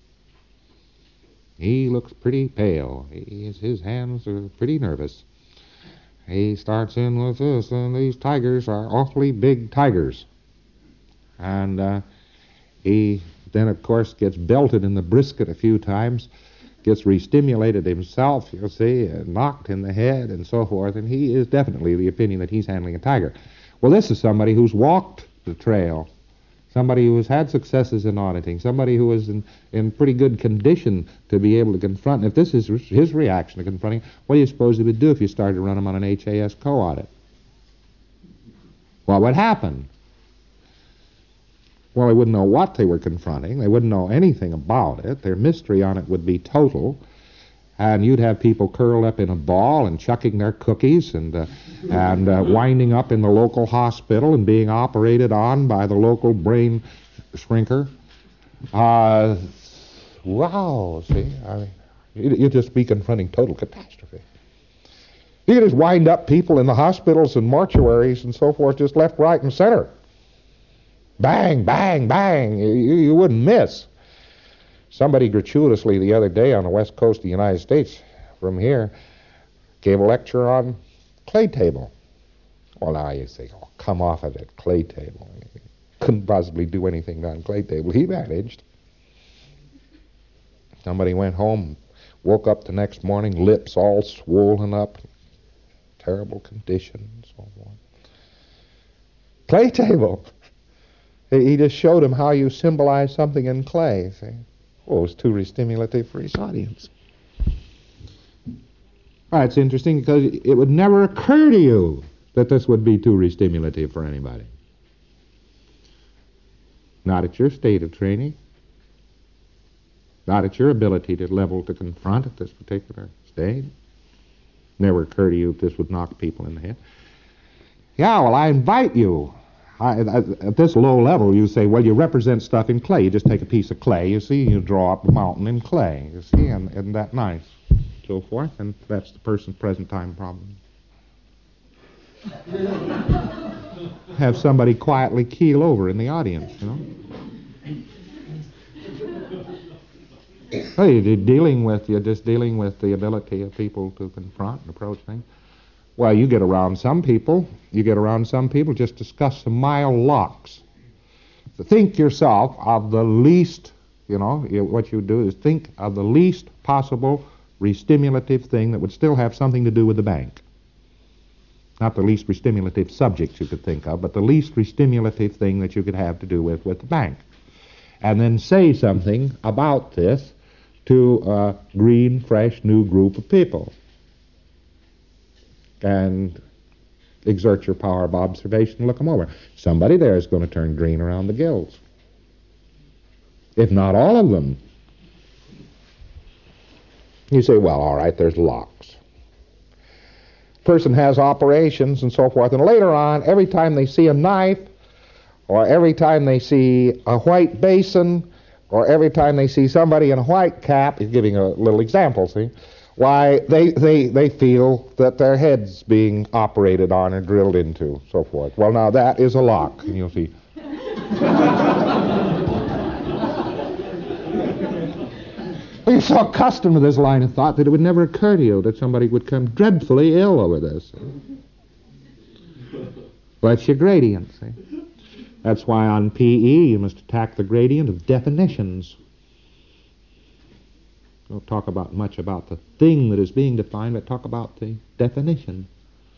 He looks pretty pale. He, his hands are pretty nervous. He starts in with this, and these tigers are awfully big tigers. And uh, he then, of course, gets belted in the brisket a few times, gets re-stimulated himself, you'll see, uh, knocked in the head and so forth, and he is definitely of the opinion that he's handling a tiger. Well, this is somebody who's walked the trail, somebody who has had successes in auditing, somebody who is in, in pretty good condition to be able to confront. And if this is his reaction to confronting, what do you suppose he would do if you started to run him on an H A S co-audit? What would happen? Well, they wouldn't know what they were confronting. They wouldn't know anything about it. Their mystery on it would be total. And you'd have people curled up in a ball and chucking their cookies and uh, and uh, winding up in the local hospital and being operated on by the local brain shrinker. Uh, wow, see, I mean, you'd just be confronting total catastrophe. You could just wind up people in the hospitals and mortuaries and so forth, just left, right, and center. Bang, bang, bang. You, you wouldn't miss. Somebody gratuitously the other day on the west coast of the United States from here gave a lecture on clay table. Well, now you say, oh, come off of it, clay table. Couldn't possibly do anything on clay table. He managed. Somebody went home, woke up the next morning, lips all swollen up, terrible condition, and so on. Clay table. He just showed him how you symbolize something in clay, see. Oh, it was too re-stimulative for his audience. All right, it's interesting because it would never occur to you that this would be too re-stimulative for anybody. Not at your state of training. Not at your ability to level to confront at this particular stage. Never occur to you that this would knock people in the head. Yeah, well, I invite you. I, I, at this low level, you say, well, you represent stuff in clay. You just take a piece of clay, you see, you draw up a mountain in clay, you see, and isn't that nice? So forth, and that's the person's present time problem. Have somebody quietly keel over in the audience, you know. Hey, you're dealing with, you're just dealing with the ability of people to confront and approach things. Well, you get around some people, you get around some people, just discuss some mild locks. Think yourself of the least, you know, what you do is think of the least possible re-stimulative thing that would still have something to do with the bank. Not the least re-stimulative subject you could think of, but the least re-stimulative thing that you could have to do with, with the bank. And then say something about this to a green, fresh, new group of people. And exert your power of observation and look them over. Somebody there is going to turn green around the gills. If not all of them. You say, well, all right, there's locks. Person has operations and so forth, and later on, every time they see a knife, or every time they see a white basin, or every time they see somebody in a white cap, he's giving a little example, see? Why, they, they, they feel that their head's being operated on or drilled into, so forth. Well, now that is a lock, and you'll see. Well, you're so accustomed to this line of thought that it would never occur to you that somebody would come dreadfully ill over this. Well, that's your gradient, see? That's why on P E you must attack the gradient of definitions. Don't talk about much about the thing that is being defined, but talk about the definition.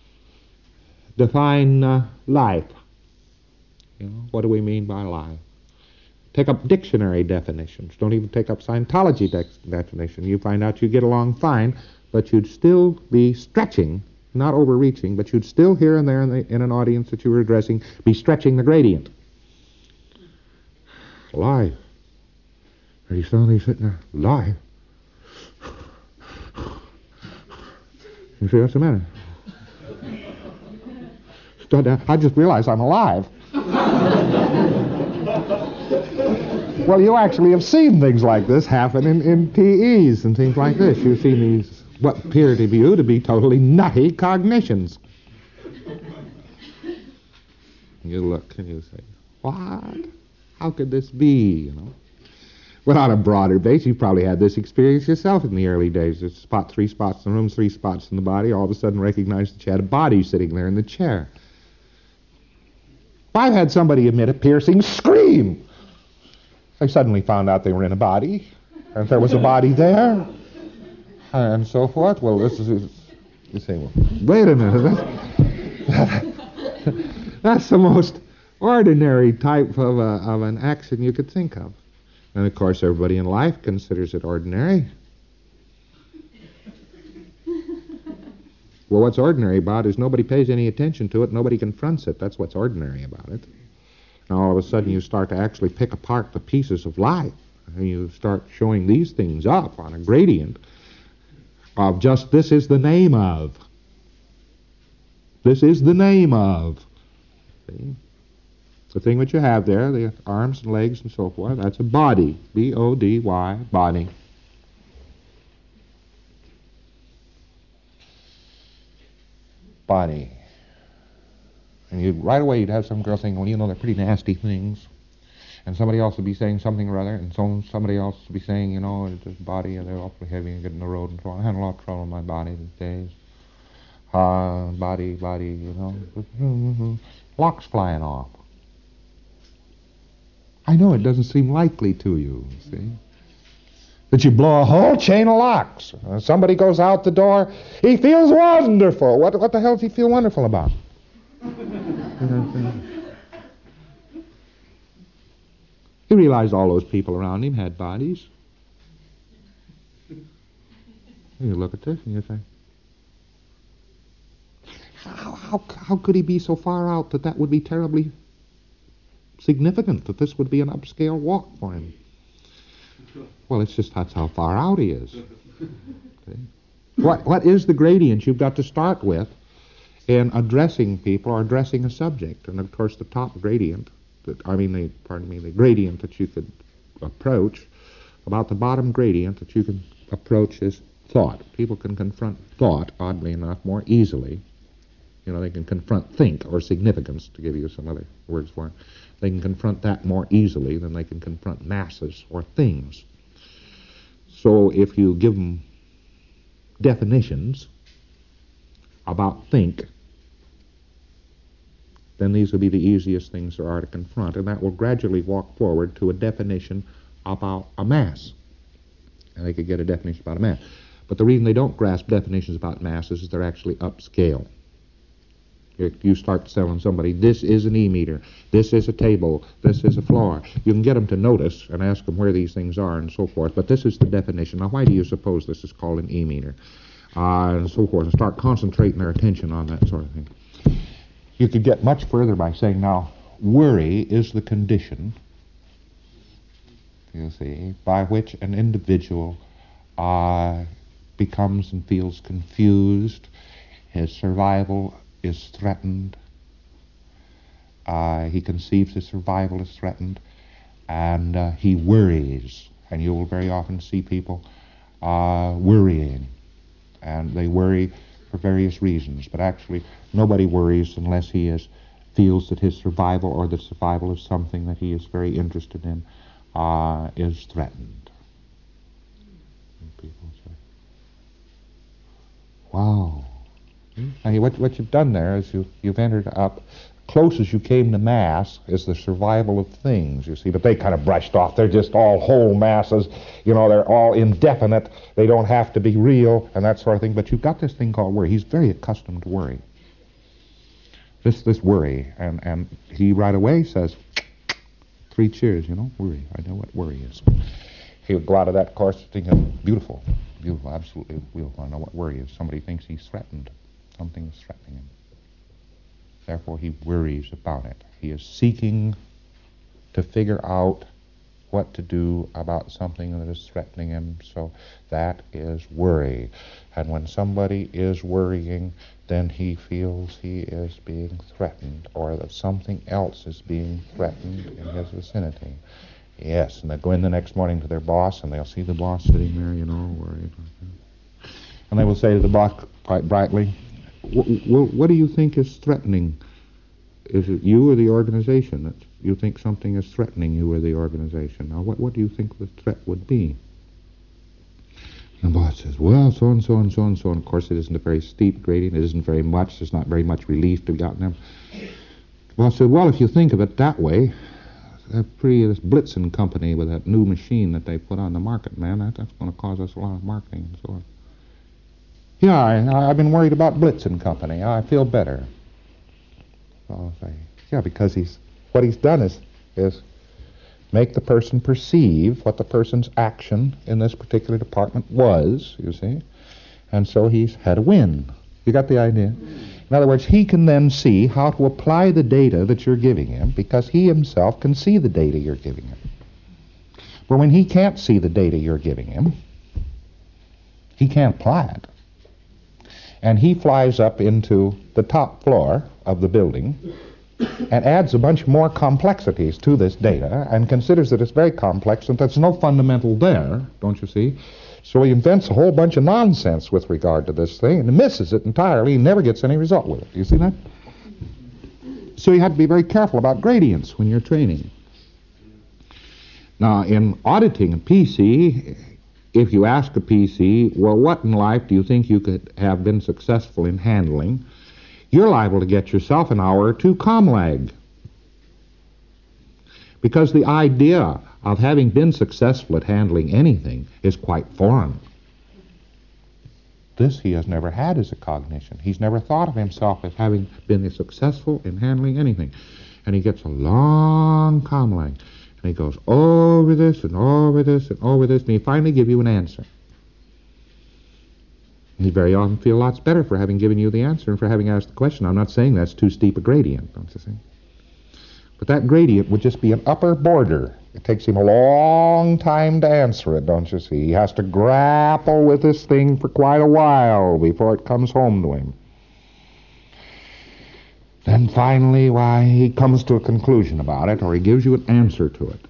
Define uh, life. You know, what do we mean by life? Take up dictionary definitions. Don't even take up Scientology de- definition. You find out you get along fine, but you'd still be stretching, not overreaching, but you'd still here and there in, the, in an audience that you were addressing be stretching the gradient. Life. Are you suddenly sitting there? Life. You see, what's the matter? I just realized I'm alive. Well, you actually have seen things like this happen in, in P Es and things like this. You've seen these, what appear to you to be totally nutty cognitions. You look and you say, what? How could this be, you know? Well, on a broader base, you've probably had this experience yourself in the early days. There's spot three spots in the room, three spots in the body. All of a sudden recognize that you had a body sitting there in the chair. I've had somebody emit a piercing scream. They suddenly found out they were in a body, and there was a body there, and so forth. Well, this is, you say, well, wait a minute. That's, that's the most ordinary type of, a, of an action you could think of. And, of course, everybody in life considers it ordinary. Well, what's ordinary about it is nobody pays any attention to it, nobody confronts it. That's what's ordinary about it. Now, all of a sudden, you start to actually pick apart the pieces of life, and you start showing these things up on a gradient of just this is the name of. This is the name of. See? The thing that you have there, the arms and legs and so forth, that's a body. B O D Y, body. Body. And you'd, right away you'd have some girl saying, well, you know, they're pretty nasty things. And somebody else would be saying something or other, and so somebody else would be saying, you know, it's just body, and they're awfully heavy and get in the road and so on. I had a lot of trouble in my body these days. Uh, body, body, you know. Locks flying off. I know it doesn't seem likely to you, see. But you blow a whole chain of locks. Uh, somebody goes out the door, he feels wonderful. What, what the hell does he feel wonderful about? He realized all those people around him had bodies. You look at this and you think, how, how, how could he be so far out that that would be terribly significant, that this would be an upscale walk for him? Well, it's just that's how far out he is. Okay. What, what is the gradient you've got to start with in addressing people or addressing a subject? And of course, the top gradient, that, I mean, the, pardon me, the gradient that you could approach, about the bottom gradient that you can approach is thought. People can confront thought, oddly enough, more easily. You know, they can confront think or significance, to give you some other words for it. They can confront that more easily than they can confront masses or things. So if you give them definitions about think, then these will be the easiest things there are to confront, and that will gradually walk forward to a definition about a mass. And they could get a definition about a mass. But the reason they don't grasp definitions about masses is they're actually upscale. You start telling somebody, this is an E-meter, this is a table, this is a floor. You can get them to notice and ask them where these things are and so forth, but this is the definition. Now, why do you suppose this is called an E-meter? Uh, and so forth, and start concentrating their attention on that sort of thing. You could get much further by saying, now, worry is the condition, you see, by which an individual uh, becomes and feels confused, his survival is threatened, uh, he conceives his survival is threatened, and uh, he worries. And you will very often see people uh, worrying, and they worry for various reasons, but actually nobody worries unless he is feels that his survival or the survival of something that he is very interested in uh, is threatened. And people say, wow. I mean, what, what you've done there is you, you've entered up close as you came to mass is the survival of things, you see. But they kind of brushed off. They're just all whole masses. You know, they're all indefinite. They don't have to be real and that sort of thing. But you've got this thing called worry. He's very accustomed to worry. This this worry. And, and he right away says, three cheers, you know, worry. I know what worry is. He would go out of that course thinking, beautiful, beautiful, absolutely beautiful. I know what worry is. Somebody thinks he's threatened. Something is threatening him. Therefore, he worries about it. He is seeking to figure out what to do about something that is threatening him. So that is worry. And when somebody is worrying, then he feels he is being threatened, or that something else is being threatened in his vicinity. Yes, and they go in the next morning to their boss, and they'll see the boss sitting there, you know, worried. And they will say to the boss quite brightly, what do you think is threatening? Is it you or the organization? That you think something is threatening you or the organization? Now, what, what do you think the threat would be? And the boss says, well, so and so and so and so. And of course, it isn't a very steep gradient. It isn't very much. There's not very much relief to be gotten there. The boss said, well, if you think of it that way, that pretty, this Blitzen company with that new machine that they put on the market, man, that, that's going to cause us a lot of marketing and so on. Yeah, I, I've been worried about Blitzen Company. I feel better. So I'll say, yeah, because he's what he's done is is make the person perceive what the person's action in this particular department was, you see, and so he's had a win. You got the idea? In other words, he can then see how to apply the data that you're giving him, because he himself can see the data you're giving him. But when he can't see the data you're giving him, he can't apply it. And he flies up into the top floor of the building and adds a bunch more complexities to this data and considers that it's very complex and there's no fundamental there, don't you see? So he invents a whole bunch of nonsense with regard to this thing and misses it entirely. He never gets any result with it. Do you see that? So you have to be very careful about gradients when you're training. Now, in auditing a P C, if you ask a P C, well, what in life do you think you could have been successful in handling, you're liable to get yourself an hour or two comm lag. Because the idea of having been successful at handling anything is quite foreign. This he has never had as a cognition. He's never thought of himself as having been successful in handling anything. And he gets a long comm lag. And he goes over this and over this and over this, and he finally gives you an answer. And you very often feel lots better for having given you the answer and for having asked the question. I'm not saying that's too steep a gradient, don't you see? But that gradient would just be an upper border. It takes him a long time to answer it, don't you see? He has to grapple with this thing for quite a while before it comes home to him. Then finally, why, he comes to a conclusion about it, or he gives you an answer to it.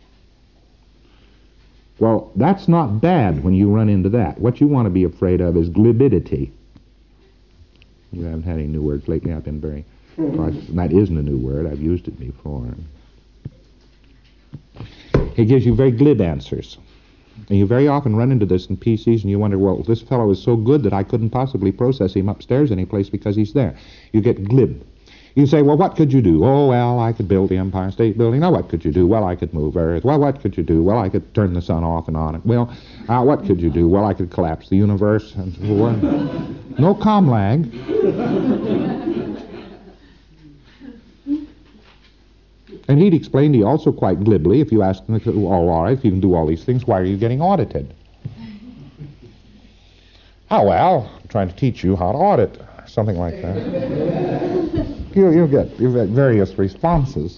Well, that's not bad when you run into that. What you want to be afraid of is glibidity. You haven't had any new words lately. I've been very... That isn't a new word. I've used it before. He gives you very glib answers. And you very often run into this in P Cs, and you wonder, well, this fellow is so good that I couldn't possibly process him upstairs anyplace because he's there. You get glib. You say, well, what could you do? Oh, well, I could build the Empire State Building. Now, what could you do? Well, I could move Earth. Well, what could you do? Well, I could turn the sun off and on it. Well, uh, what could you do? Well, I could collapse the universe. And so on. No comm lag. And he'd explain to you also quite glibly, if you asked him, oh, all right, if you can do all these things, why are you getting audited? Oh, well, I'm trying to teach you how to audit, something like that. You, you'll get you'll get various responses.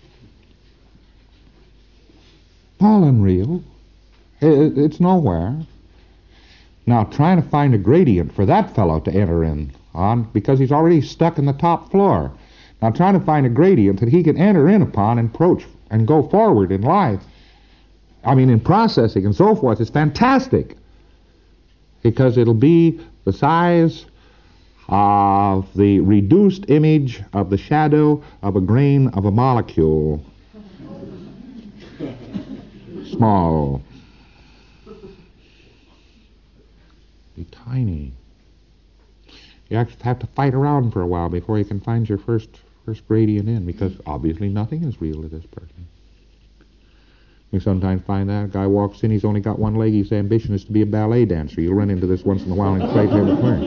All unreal. It, it's nowhere. Now, trying to find a gradient for that fellow to enter in on, because he's already stuck in the top floor. Now, trying to find a gradient that he can enter in upon and approach and go forward in life, I mean, in processing and so forth, is fantastic. Because it'll be the size of the reduced image of the shadow of a grain of a molecule. Small. Be tiny. You actually have to fight around for a while before you can find your first first gradient in, because obviously nothing is real to this person. You sometimes find that a guy walks in, he's only got one leg, his ambition is to be a ballet dancer. You'll run into this once in a while in Clayton Ever Clearing.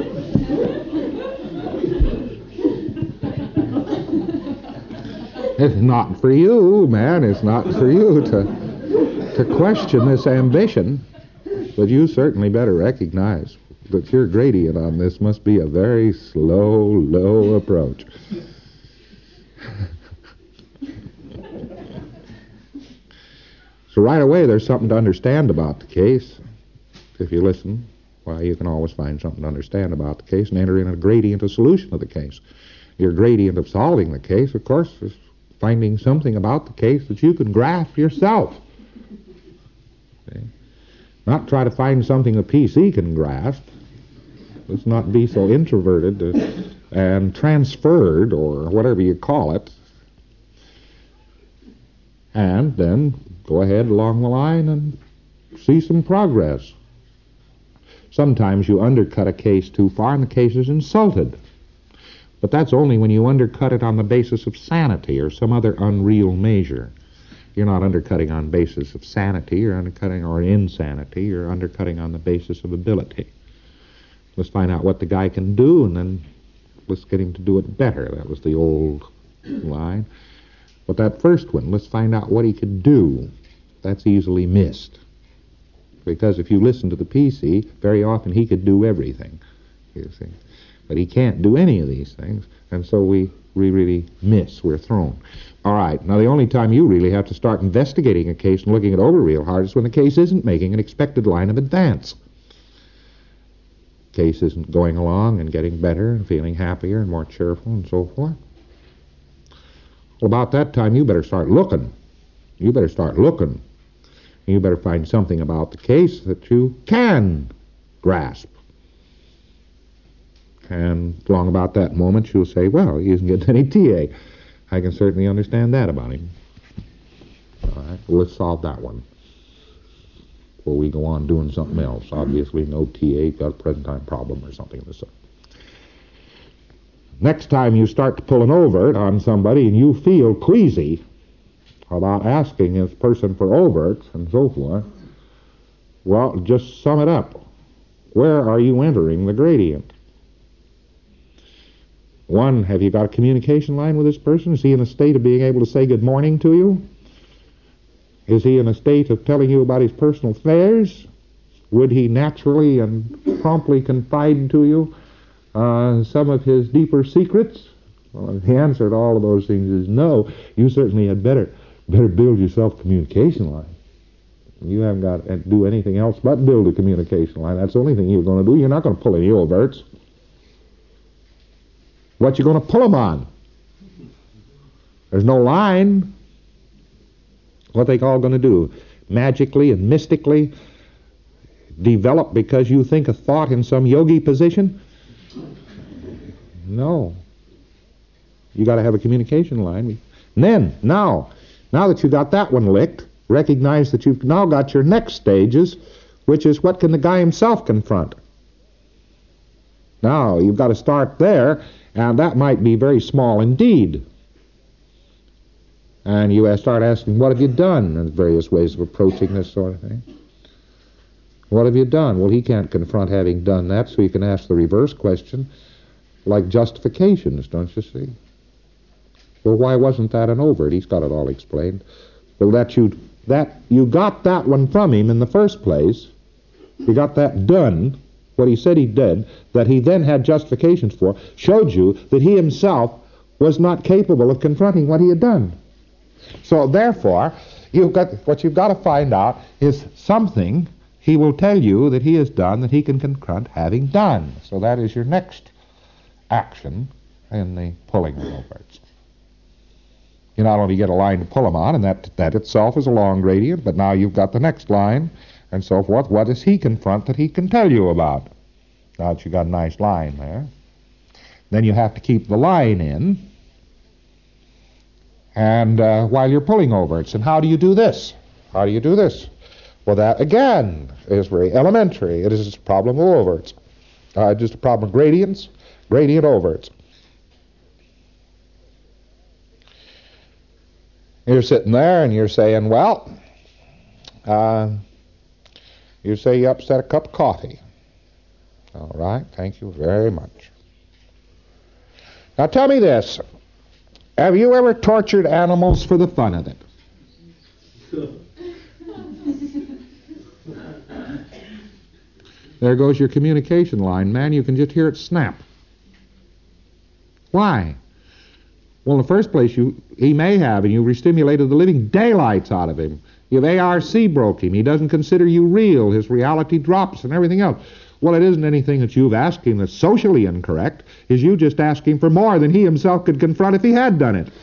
It's not for you, man. It's not for you to to question this ambition. But you certainly better recognize that your gradient on this must be a very slow, low approach. So right away, there's something to understand about the case. If you listen, why, you can always find something to understand about the case and enter in a gradient of solution of the case. Your gradient of solving the case, of course, is finding something about the case that you can grasp yourself. Okay? Not try to find something the P C can grasp. Let's not be so introverted to, and transferred, or whatever you call it. And then go ahead along the line and see some progress. Sometimes you undercut a case too far and the case is insulted. But that's only when you undercut it on the basis of sanity or some other unreal measure. You're not undercutting on basis of sanity, you're undercutting or insanity, you're undercutting on the basis of ability. Let's find out what the guy can do, and then let's get him to do it better. That was the old line. But that first one, let's find out what he could do, that's easily missed. Because if you listen to the P C, very often he could do everything, you see. But he can't do any of these things, and so we, we really miss, we're thrown. All right, now the only time you really have to start investigating a case and looking it over real hard is when the case isn't making an expected line of advance. Case isn't going along and getting better and feeling happier and more cheerful and so forth. Well, about that time, you better start looking. You better start looking. You better find something about the case that you can grasp. And along about that moment, you'll say, well, he isn't getting any T A. I can certainly understand that about him. All right, well, let's solve that one before we go on doing something else. Obviously, no T A, got a present time problem or something of the sort. Next time you start to pull an overt on somebody and you feel queasy about asking this person for overts and so forth, well, just sum it up. Where are you entering the gradient? One, have you got a communication line with this person? Is he in a state of being able to say good morning to you? Is he in a state of telling you about his personal affairs? Would he naturally and promptly confide to you uh, some of his deeper secrets? Well, if the answer to all of those things is no, you certainly had better better build yourself a communication line. You haven't got to do anything else but build a communication line. That's the only thing you're going to do. You're not going to pull any overts. What you going to pull them on? There's no line. What they all going to do? Magically and mystically develop because you think a thought in some yogi position? No. You got to have a communication line. And then, now, now that you got that one licked, recognize that you've now got your next stages, which is what can the guy himself confront? Now, you've got to start there, and that might be very small indeed. And you start asking, what have you done? And various ways of approaching this sort of thing. What have you done? Well, he can't confront having done that, so you can ask the reverse question, like justifications, don't you see? Well, why wasn't that an overt? He's got it all explained. Well, that you, that you got that one from him in the first place. You got that done, what he said he did, that he then had justifications for, showed you that he himself was not capable of confronting what he had done. So, therefore, you've got, what you've got to find out is something he will tell you that he has done that he can confront having done. So that is your next action in the pulling of overts. You not only get a line to pull them on, and that, that itself is a long gradient, but now you've got the next line, and so forth. What does he confront that he can tell you about? Now that you've got a nice line there. Then you have to keep the line in, and uh, while you're pulling overts. And how do you do this? How do you do this? Well, that, again, is very elementary. It is just a problem of overts. Uh, just a problem of gradients, gradient overts. You're sitting there and you're saying, well, uh, you say you upset a cup of coffee. All right, thank you very much. Now tell me this. Have you ever tortured animals for the fun of it? There goes your communication line, man. You can just hear it snap. Why? Well, in the first place, you he may have, and you re-stimulated the living daylights out of him. You've A R C broke him. He doesn't consider you real. His reality drops and everything else. Well, it isn't anything that you've asked him that's socially incorrect. Is you just asking for more than he himself could confront if he had done it.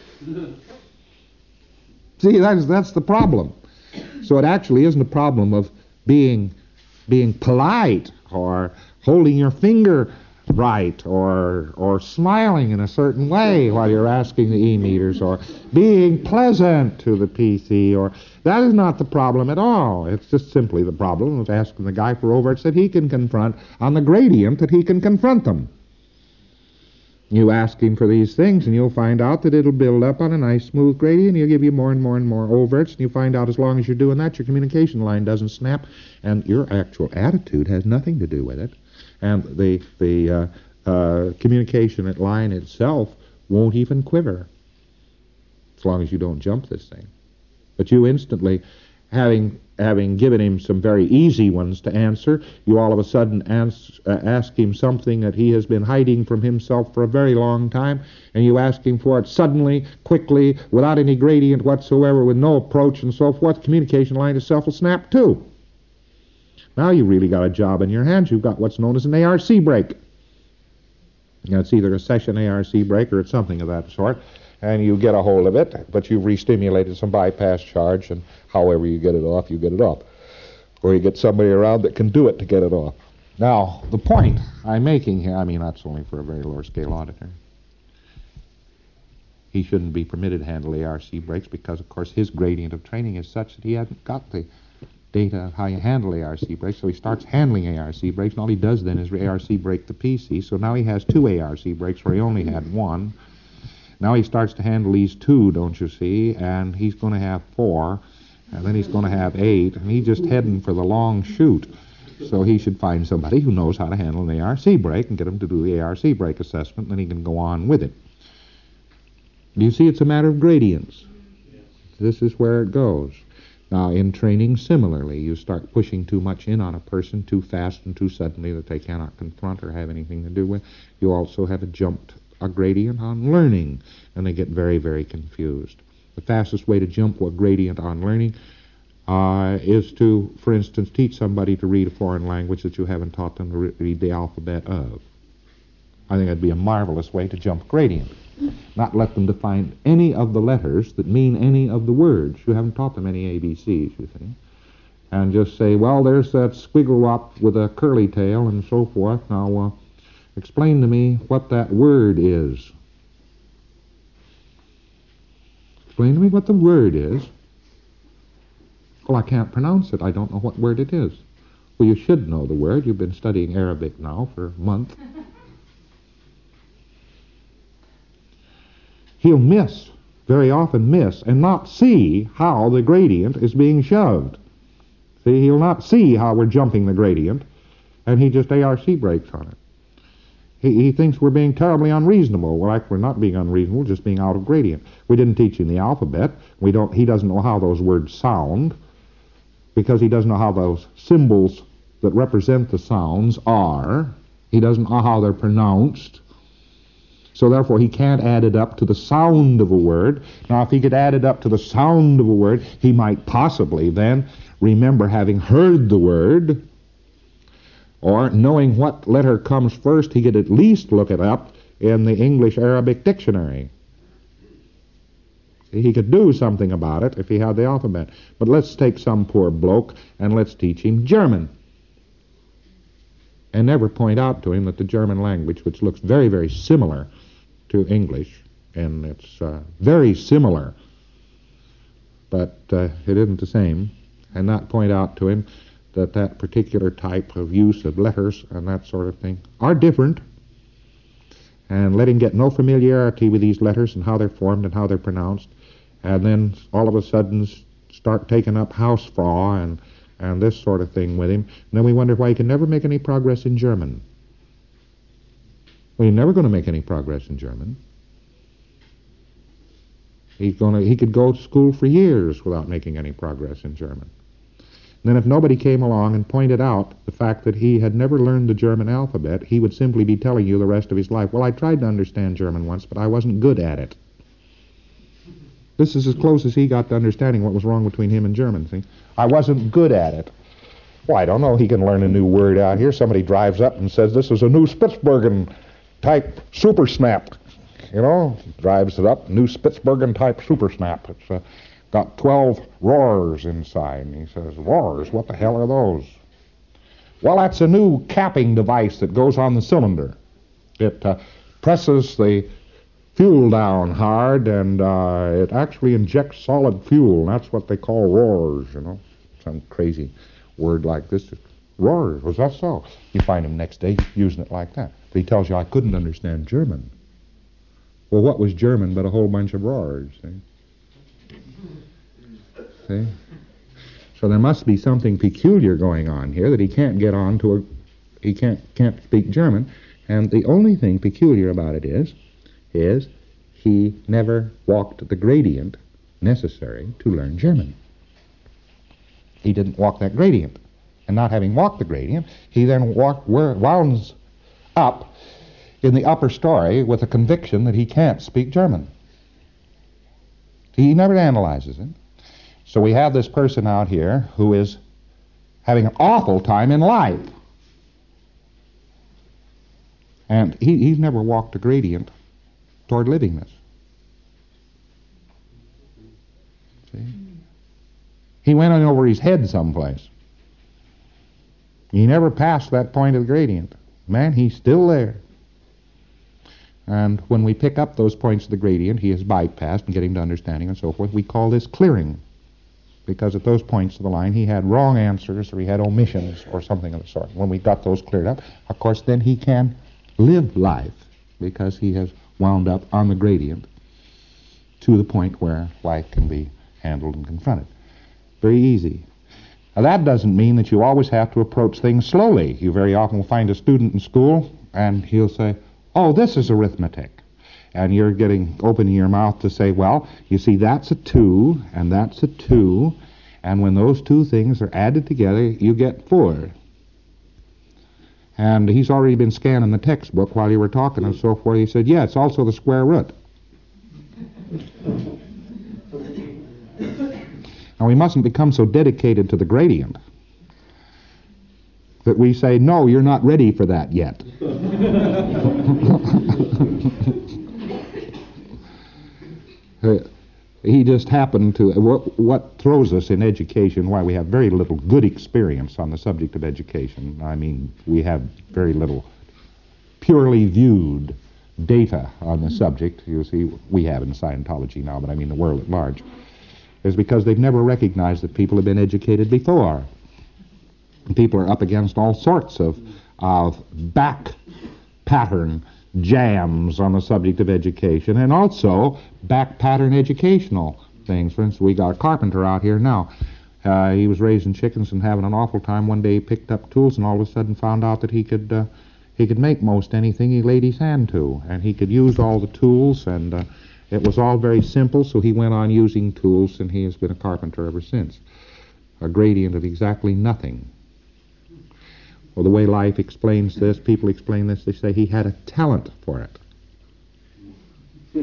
See, that's, that's the problem. So it actually isn't a problem of being being polite or holding your finger right or or smiling in a certain way while you're asking the e-meters or being pleasant to the P C, or that is not the problem at all. It's just simply the problem of asking the guy for overts that he can confront on the gradient that he can confront them. You ask him for these things and you'll find out that it'll build up on a nice smooth gradient. He'll give you more and more and more overts, and you find out as long as you're doing that, your communication line doesn't snap, and your actual attitude has nothing to do with it. And the the uh, uh, communication line itself won't even quiver as long as you don't jump this thing. But you instantly, having having given him some very easy ones to answer, you all of a sudden ans- uh, ask him something that he has been hiding from himself for a very long time, and you ask him for it suddenly, quickly, without any gradient whatsoever, with no approach and so forth. Communication line itself will snap too. Now you've really got a job in your hands. You've got what's known as an A R C break. Now, it's either a session A R C break or it's something of that sort, and you get a hold of it, but you've re-stimulated some bypass charge, and however you get it off, you get it off. Or you get somebody around that can do it to get it off. Now, the point I'm making here, I mean, that's only for a very lower-scale auditor. He shouldn't be permitted to handle A R C breaks because, of course, his gradient of training is such that he hasn't got the data of how you handle A R C breaks, so he starts handling A R C breaks, and all he does then is A R C break the P C, so now he has two A R C breaks where he only had one. Now he starts to handle these two, don't you see, and he's going to have four, and then he's going to have eight, and he's just heading for the long shoot. So he should find somebody who knows how to handle an A R C break and get him to do the A R C break assessment, and then he can go on with it. Do you see, it's a matter of gradients. This is where it goes. Now, in training, similarly, you start pushing too much in on a person too fast and too suddenly that they cannot confront or have anything to do with. You also have a jumped a gradient on learning, and they get very, very confused. The fastest way to jump a gradient on learning uh, is to, for instance, teach somebody to read a foreign language that you haven't taught them to re- read the alphabet of. I think that'd be a marvelous way to jump gradient. Not let them define any of the letters that mean any of the words. You haven't taught them any A B Cs, you see. And just say, well, there's that squiggle-wop with a curly tail and so forth. Now, uh, explain to me what that word is. Explain to me what the word is. Well, I can't pronounce it. I don't know what word it is. Well, you should know the word. You've been studying Arabic now for a month. He'll miss, very often miss, and not see how the gradient is being shoved. See, he'll not see how we're jumping the gradient, and he just A R C breaks on it. He, he thinks we're being terribly unreasonable. Well, like we're not being unreasonable, just being out of gradient. We didn't teach him the alphabet. We don't. He doesn't know how those words sound, because he doesn't know how those symbols that represent the sounds are. He doesn't know how they're pronounced. So therefore, he can't add it up to the sound of a word. Now, if he could add it up to the sound of a word, he might possibly then remember having heard the word, or knowing what letter comes first, he could at least look it up in the English-Arabic dictionary. He could do something about it if he had the alphabet. But let's take some poor bloke and let's teach him German. And never point out to him that the German language, which looks very, very similar to English, and it's uh, very similar, but uh, it isn't the same, and not point out to him that that particular type of use of letters and that sort of thing are different, and let him get no familiarity with these letters and how they're formed and how they're pronounced, and then all of a sudden start taking up Hausfrau and, and this sort of thing with him. And then we wonder why he can never make any progress in German. Well, he's never going to make any progress in German. He's gonna, he could go to school for years without making any progress in German. And then if nobody came along and pointed out the fact that he had never learned the German alphabet, he would simply be telling you the rest of his life, well, I tried to understand German once, but I wasn't good at it. This is as close as he got to understanding what was wrong between him and German. See? I wasn't good at it. Well, I don't know. He can learn a new word out here. Somebody drives up and says, this is a new Spitsbergen type super snap. You know, drives it up, new Spitsbergen type super snap. It's uh, got twelve roars inside. And he says, roars? What the hell are those? Well, that's a new capping device that goes on the cylinder. It uh, presses the fuel down hard, and uh, it actually injects solid fuel. And that's what they call roars, you know. Some crazy word like this. Roars, was that so? You find him next day using it like that. But he tells you, I couldn't understand German. Well, what was German but a whole bunch of roars? See? See? So there must be something peculiar going on here that he can't get on to a... He can't can't speak German, and the only thing peculiar about it is, is he never walked the gradient necessary to learn German. He didn't walk that gradient, and not having walked the gradient, he then walked wounds up in the upper story with a conviction that he can't speak German. He never analyzes it. So we have this person out here who is having an awful time in life. And he, he's never walked a gradient toward living this. See? He went on over his head someplace. He never passed that point of the gradient. Man, he's still there. And when we pick up those points of the gradient, he is bypassed and getting to understanding and so forth. We call this clearing, because at those points of the line he had wrong answers or he had omissions or something of the sort. When we got those cleared up, of course, then he can live life because he has wound up on the gradient to the point where life can be handled and confronted. Very easy. Now, that doesn't mean that you always have to approach things slowly. You very often will find a student in school and he'll say, oh, this is arithmetic. And you're getting opening your mouth to say, well, you see, that's a two, and that's a two, and when those two things are added together, you get four. And he's already been scanning the textbook while you were talking and so forth. He said, yeah, it's also the square root. Now, we mustn't become so dedicated to the gradient that we say, no, you're not ready for that yet. He just happened to, what, what throws us in education, why we have very little good experience on the subject of education. I mean, we have very little purely viewed data on the subject. You see, we have in Scientology now, but I mean the world at large, is because they've never recognized that people have been educated before. People are up against all sorts of, of back pattern jams on the subject of education, and also back pattern educational things. For instance, we got a carpenter out here now. Uh, he was raising chickens and having an awful time. One day he picked up tools and all of a sudden found out that he could uh, he could make most anything he laid his hand to, and he could use all the tools, and uh, it was all very simple, so he went on using tools, and he has been a carpenter ever since. A gradient of exactly nothing. Well, the way life explains this, people explain this, they say he had a talent for it. He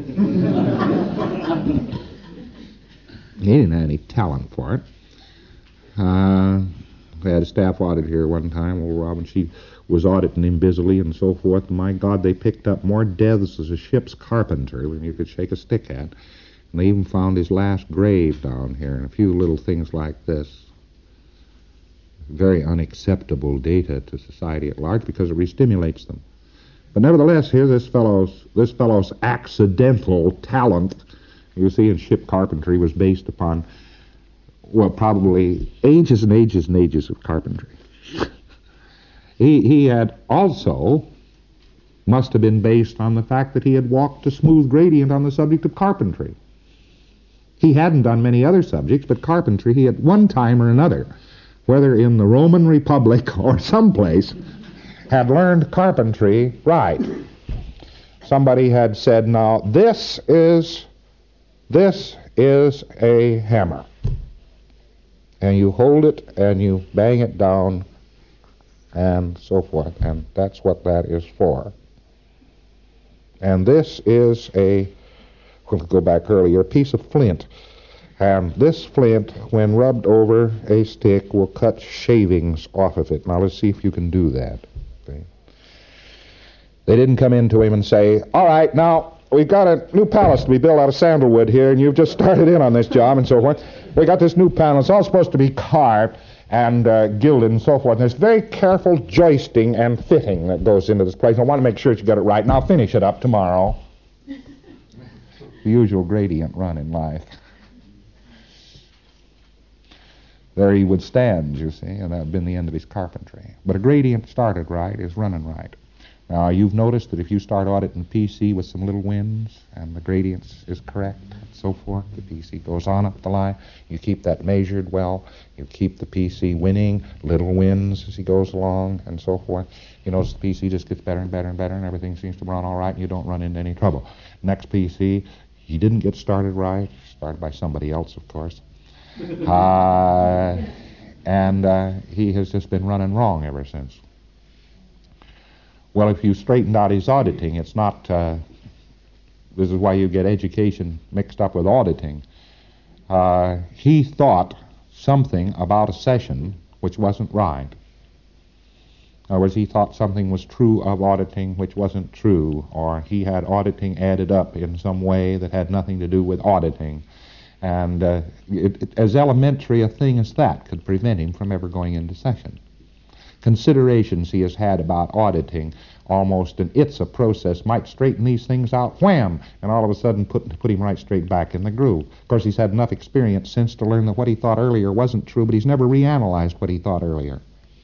didn't have any talent for it. Uh, they had a staff audit here one time, old Robin, she was auditing him busily and so forth, and my God, they picked up more deaths as a ship's carpenter than you could shake a stick at. And they even found his last grave down here and a few little things like this. Very unacceptable data to society at large because it re-stimulates them. But nevertheless, here this fellow's this fellow's accidental talent, you see, in ship carpentry was based upon, well, probably ages and ages and ages of carpentry. he he had also must have been based on the fact that he had walked a smooth gradient on the subject of carpentry. He hadn't done many other subjects, but carpentry he at one time or another, whether in the Roman Republic or someplace, had learned carpentry right. Somebody had said, now this is, this is a hammer. And you hold it and you bang it down and so forth, and that's what that is for. And this is a, we'll go back earlier, a piece of flint. And this flint, when rubbed over a stick, will cut shavings off of it. Now let's see if you can do that. Okay. They didn't come in to him and say, all right, now, we've got a new palace to be built out of sandalwood here, and you've just started in on this job and so forth. We got this new panel. It's all supposed to be carved and uh, gilded and so forth. And there's very careful joisting and fitting that goes into this place. I want to make sure that you get it right, and I'll finish it up tomorrow. The usual gradient run in life. There he would stand, you see, and that had been the end of his carpentry. But a gradient started right is running right. Now, you've noticed that if you start auditing P C with some little wins and the gradients is correct and so forth, the P C goes on up the line. You keep that measured well. You keep the P C winning, little wins as he goes along and so forth. You notice the P C just gets better and better and better and everything seems to run all right and you don't run into any trouble. Next P C, he didn't get started right. Started by somebody else, of course. Uh, and uh, he has just been running wrong ever since. Well, if you straightened out his auditing, it's not, uh, this is why you get education mixed up with auditing. Uh, he thought something about a session which wasn't right. In other words, he thought something was true of auditing which wasn't true, or he had auditing added up in some way that had nothing to do with auditing. And uh, it, it, as elementary a thing as that could prevent him from ever going into session. Considerations he has had about auditing, almost an it's a process, might straighten these things out, wham, and all of a sudden put, put him right straight back in the groove. Of course, he's had enough experience since to learn that what he thought earlier wasn't true, but he's never reanalyzed what he thought earlier.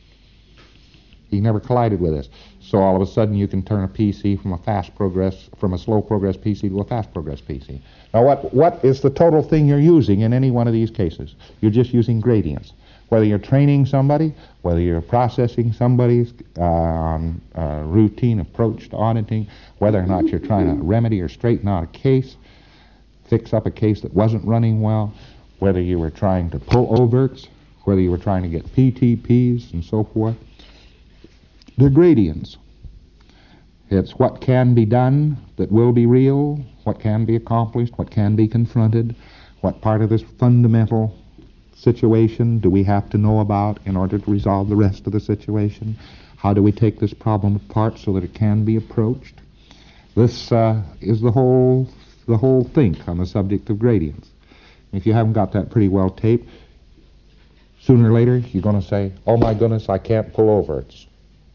He never collided with this. So all of a sudden you can turn a P C from a fast progress, from a slow progress P C to a fast progress P C. Now what, what is the total thing you're using in any one of these cases? You're just using gradients. Whether you're training somebody, whether you're processing somebody's uh, on a routine approach to auditing, whether or not you're trying to remedy or straighten out a case, fix up a case that wasn't running well, whether you were trying to pull overts, whether you were trying to get P T Ps and so forth, they're gradients. It's what can be done that will be real, what can be accomplished, what can be confronted, what part of this fundamental situation do we have to know about in order to resolve the rest of the situation? How do we take this problem apart so that it can be approached? This uh, is the whole the whole thing on the subject of gradients. If you haven't got that pretty well taped, sooner or later you're going to say, oh my goodness, I can't pull overts.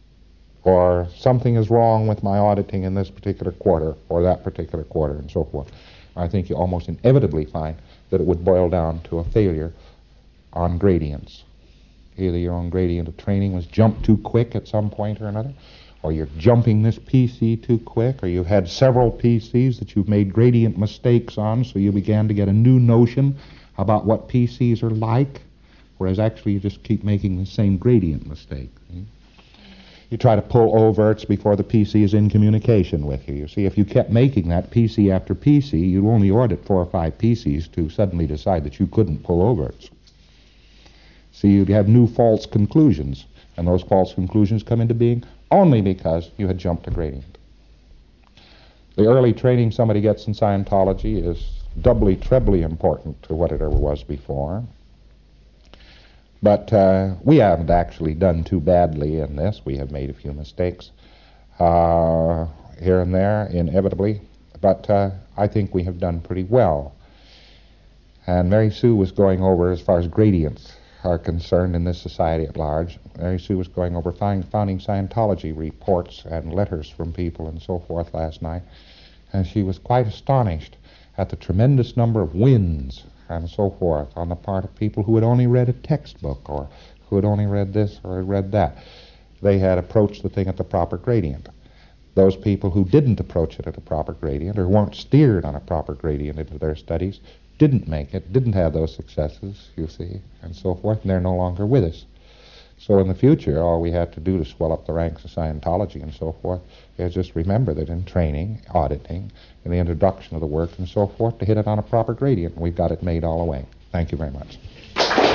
Or something is wrong with my auditing in this particular quarter or that particular quarter and so forth. I think you almost inevitably find that it would boil down to a failure on gradients. Either your own gradient of training was jumped too quick at some point or another, or you're jumping this P C too quick, or you've had several P Cs that you've made gradient mistakes on, so you began to get a new notion about what P Cs are like, whereas actually you just keep making the same gradient mistake. See? You try to pull overts before the P C is in communication with you. You see, if you kept making that P C after P C, you'd only audit four or five P Cs to suddenly decide that you couldn't pull overts. See, you'd have new false conclusions, and those false conclusions come into being only because you had jumped a gradient. The early training somebody gets in Scientology is doubly, trebly important to what it ever was before. But uh, we haven't actually done too badly in this. We have made a few mistakes uh, here and there, inevitably, but uh, I think we have done pretty well. And Mary Sue was going over, as far as gradients are concerned in this society at large, Mary Sue was going over find, founding Scientology reports and letters from people and so forth last night, and she was quite astonished at the tremendous number of wins and so forth on the part of people who had only read a textbook or who had only read this or had read that. They had approached the thing at the proper gradient. Those people who didn't approach it at a proper gradient or weren't steered on a proper gradient into their studies didn't make it, didn't have those successes, you see, and so forth, and they're no longer with us. So in the future, all we have to do to swell up the ranks of Scientology and so forth is just remember that in training, auditing, and the introduction of the work and so forth, to hit it on a proper gradient. We've got it made all the way. Thank you very much.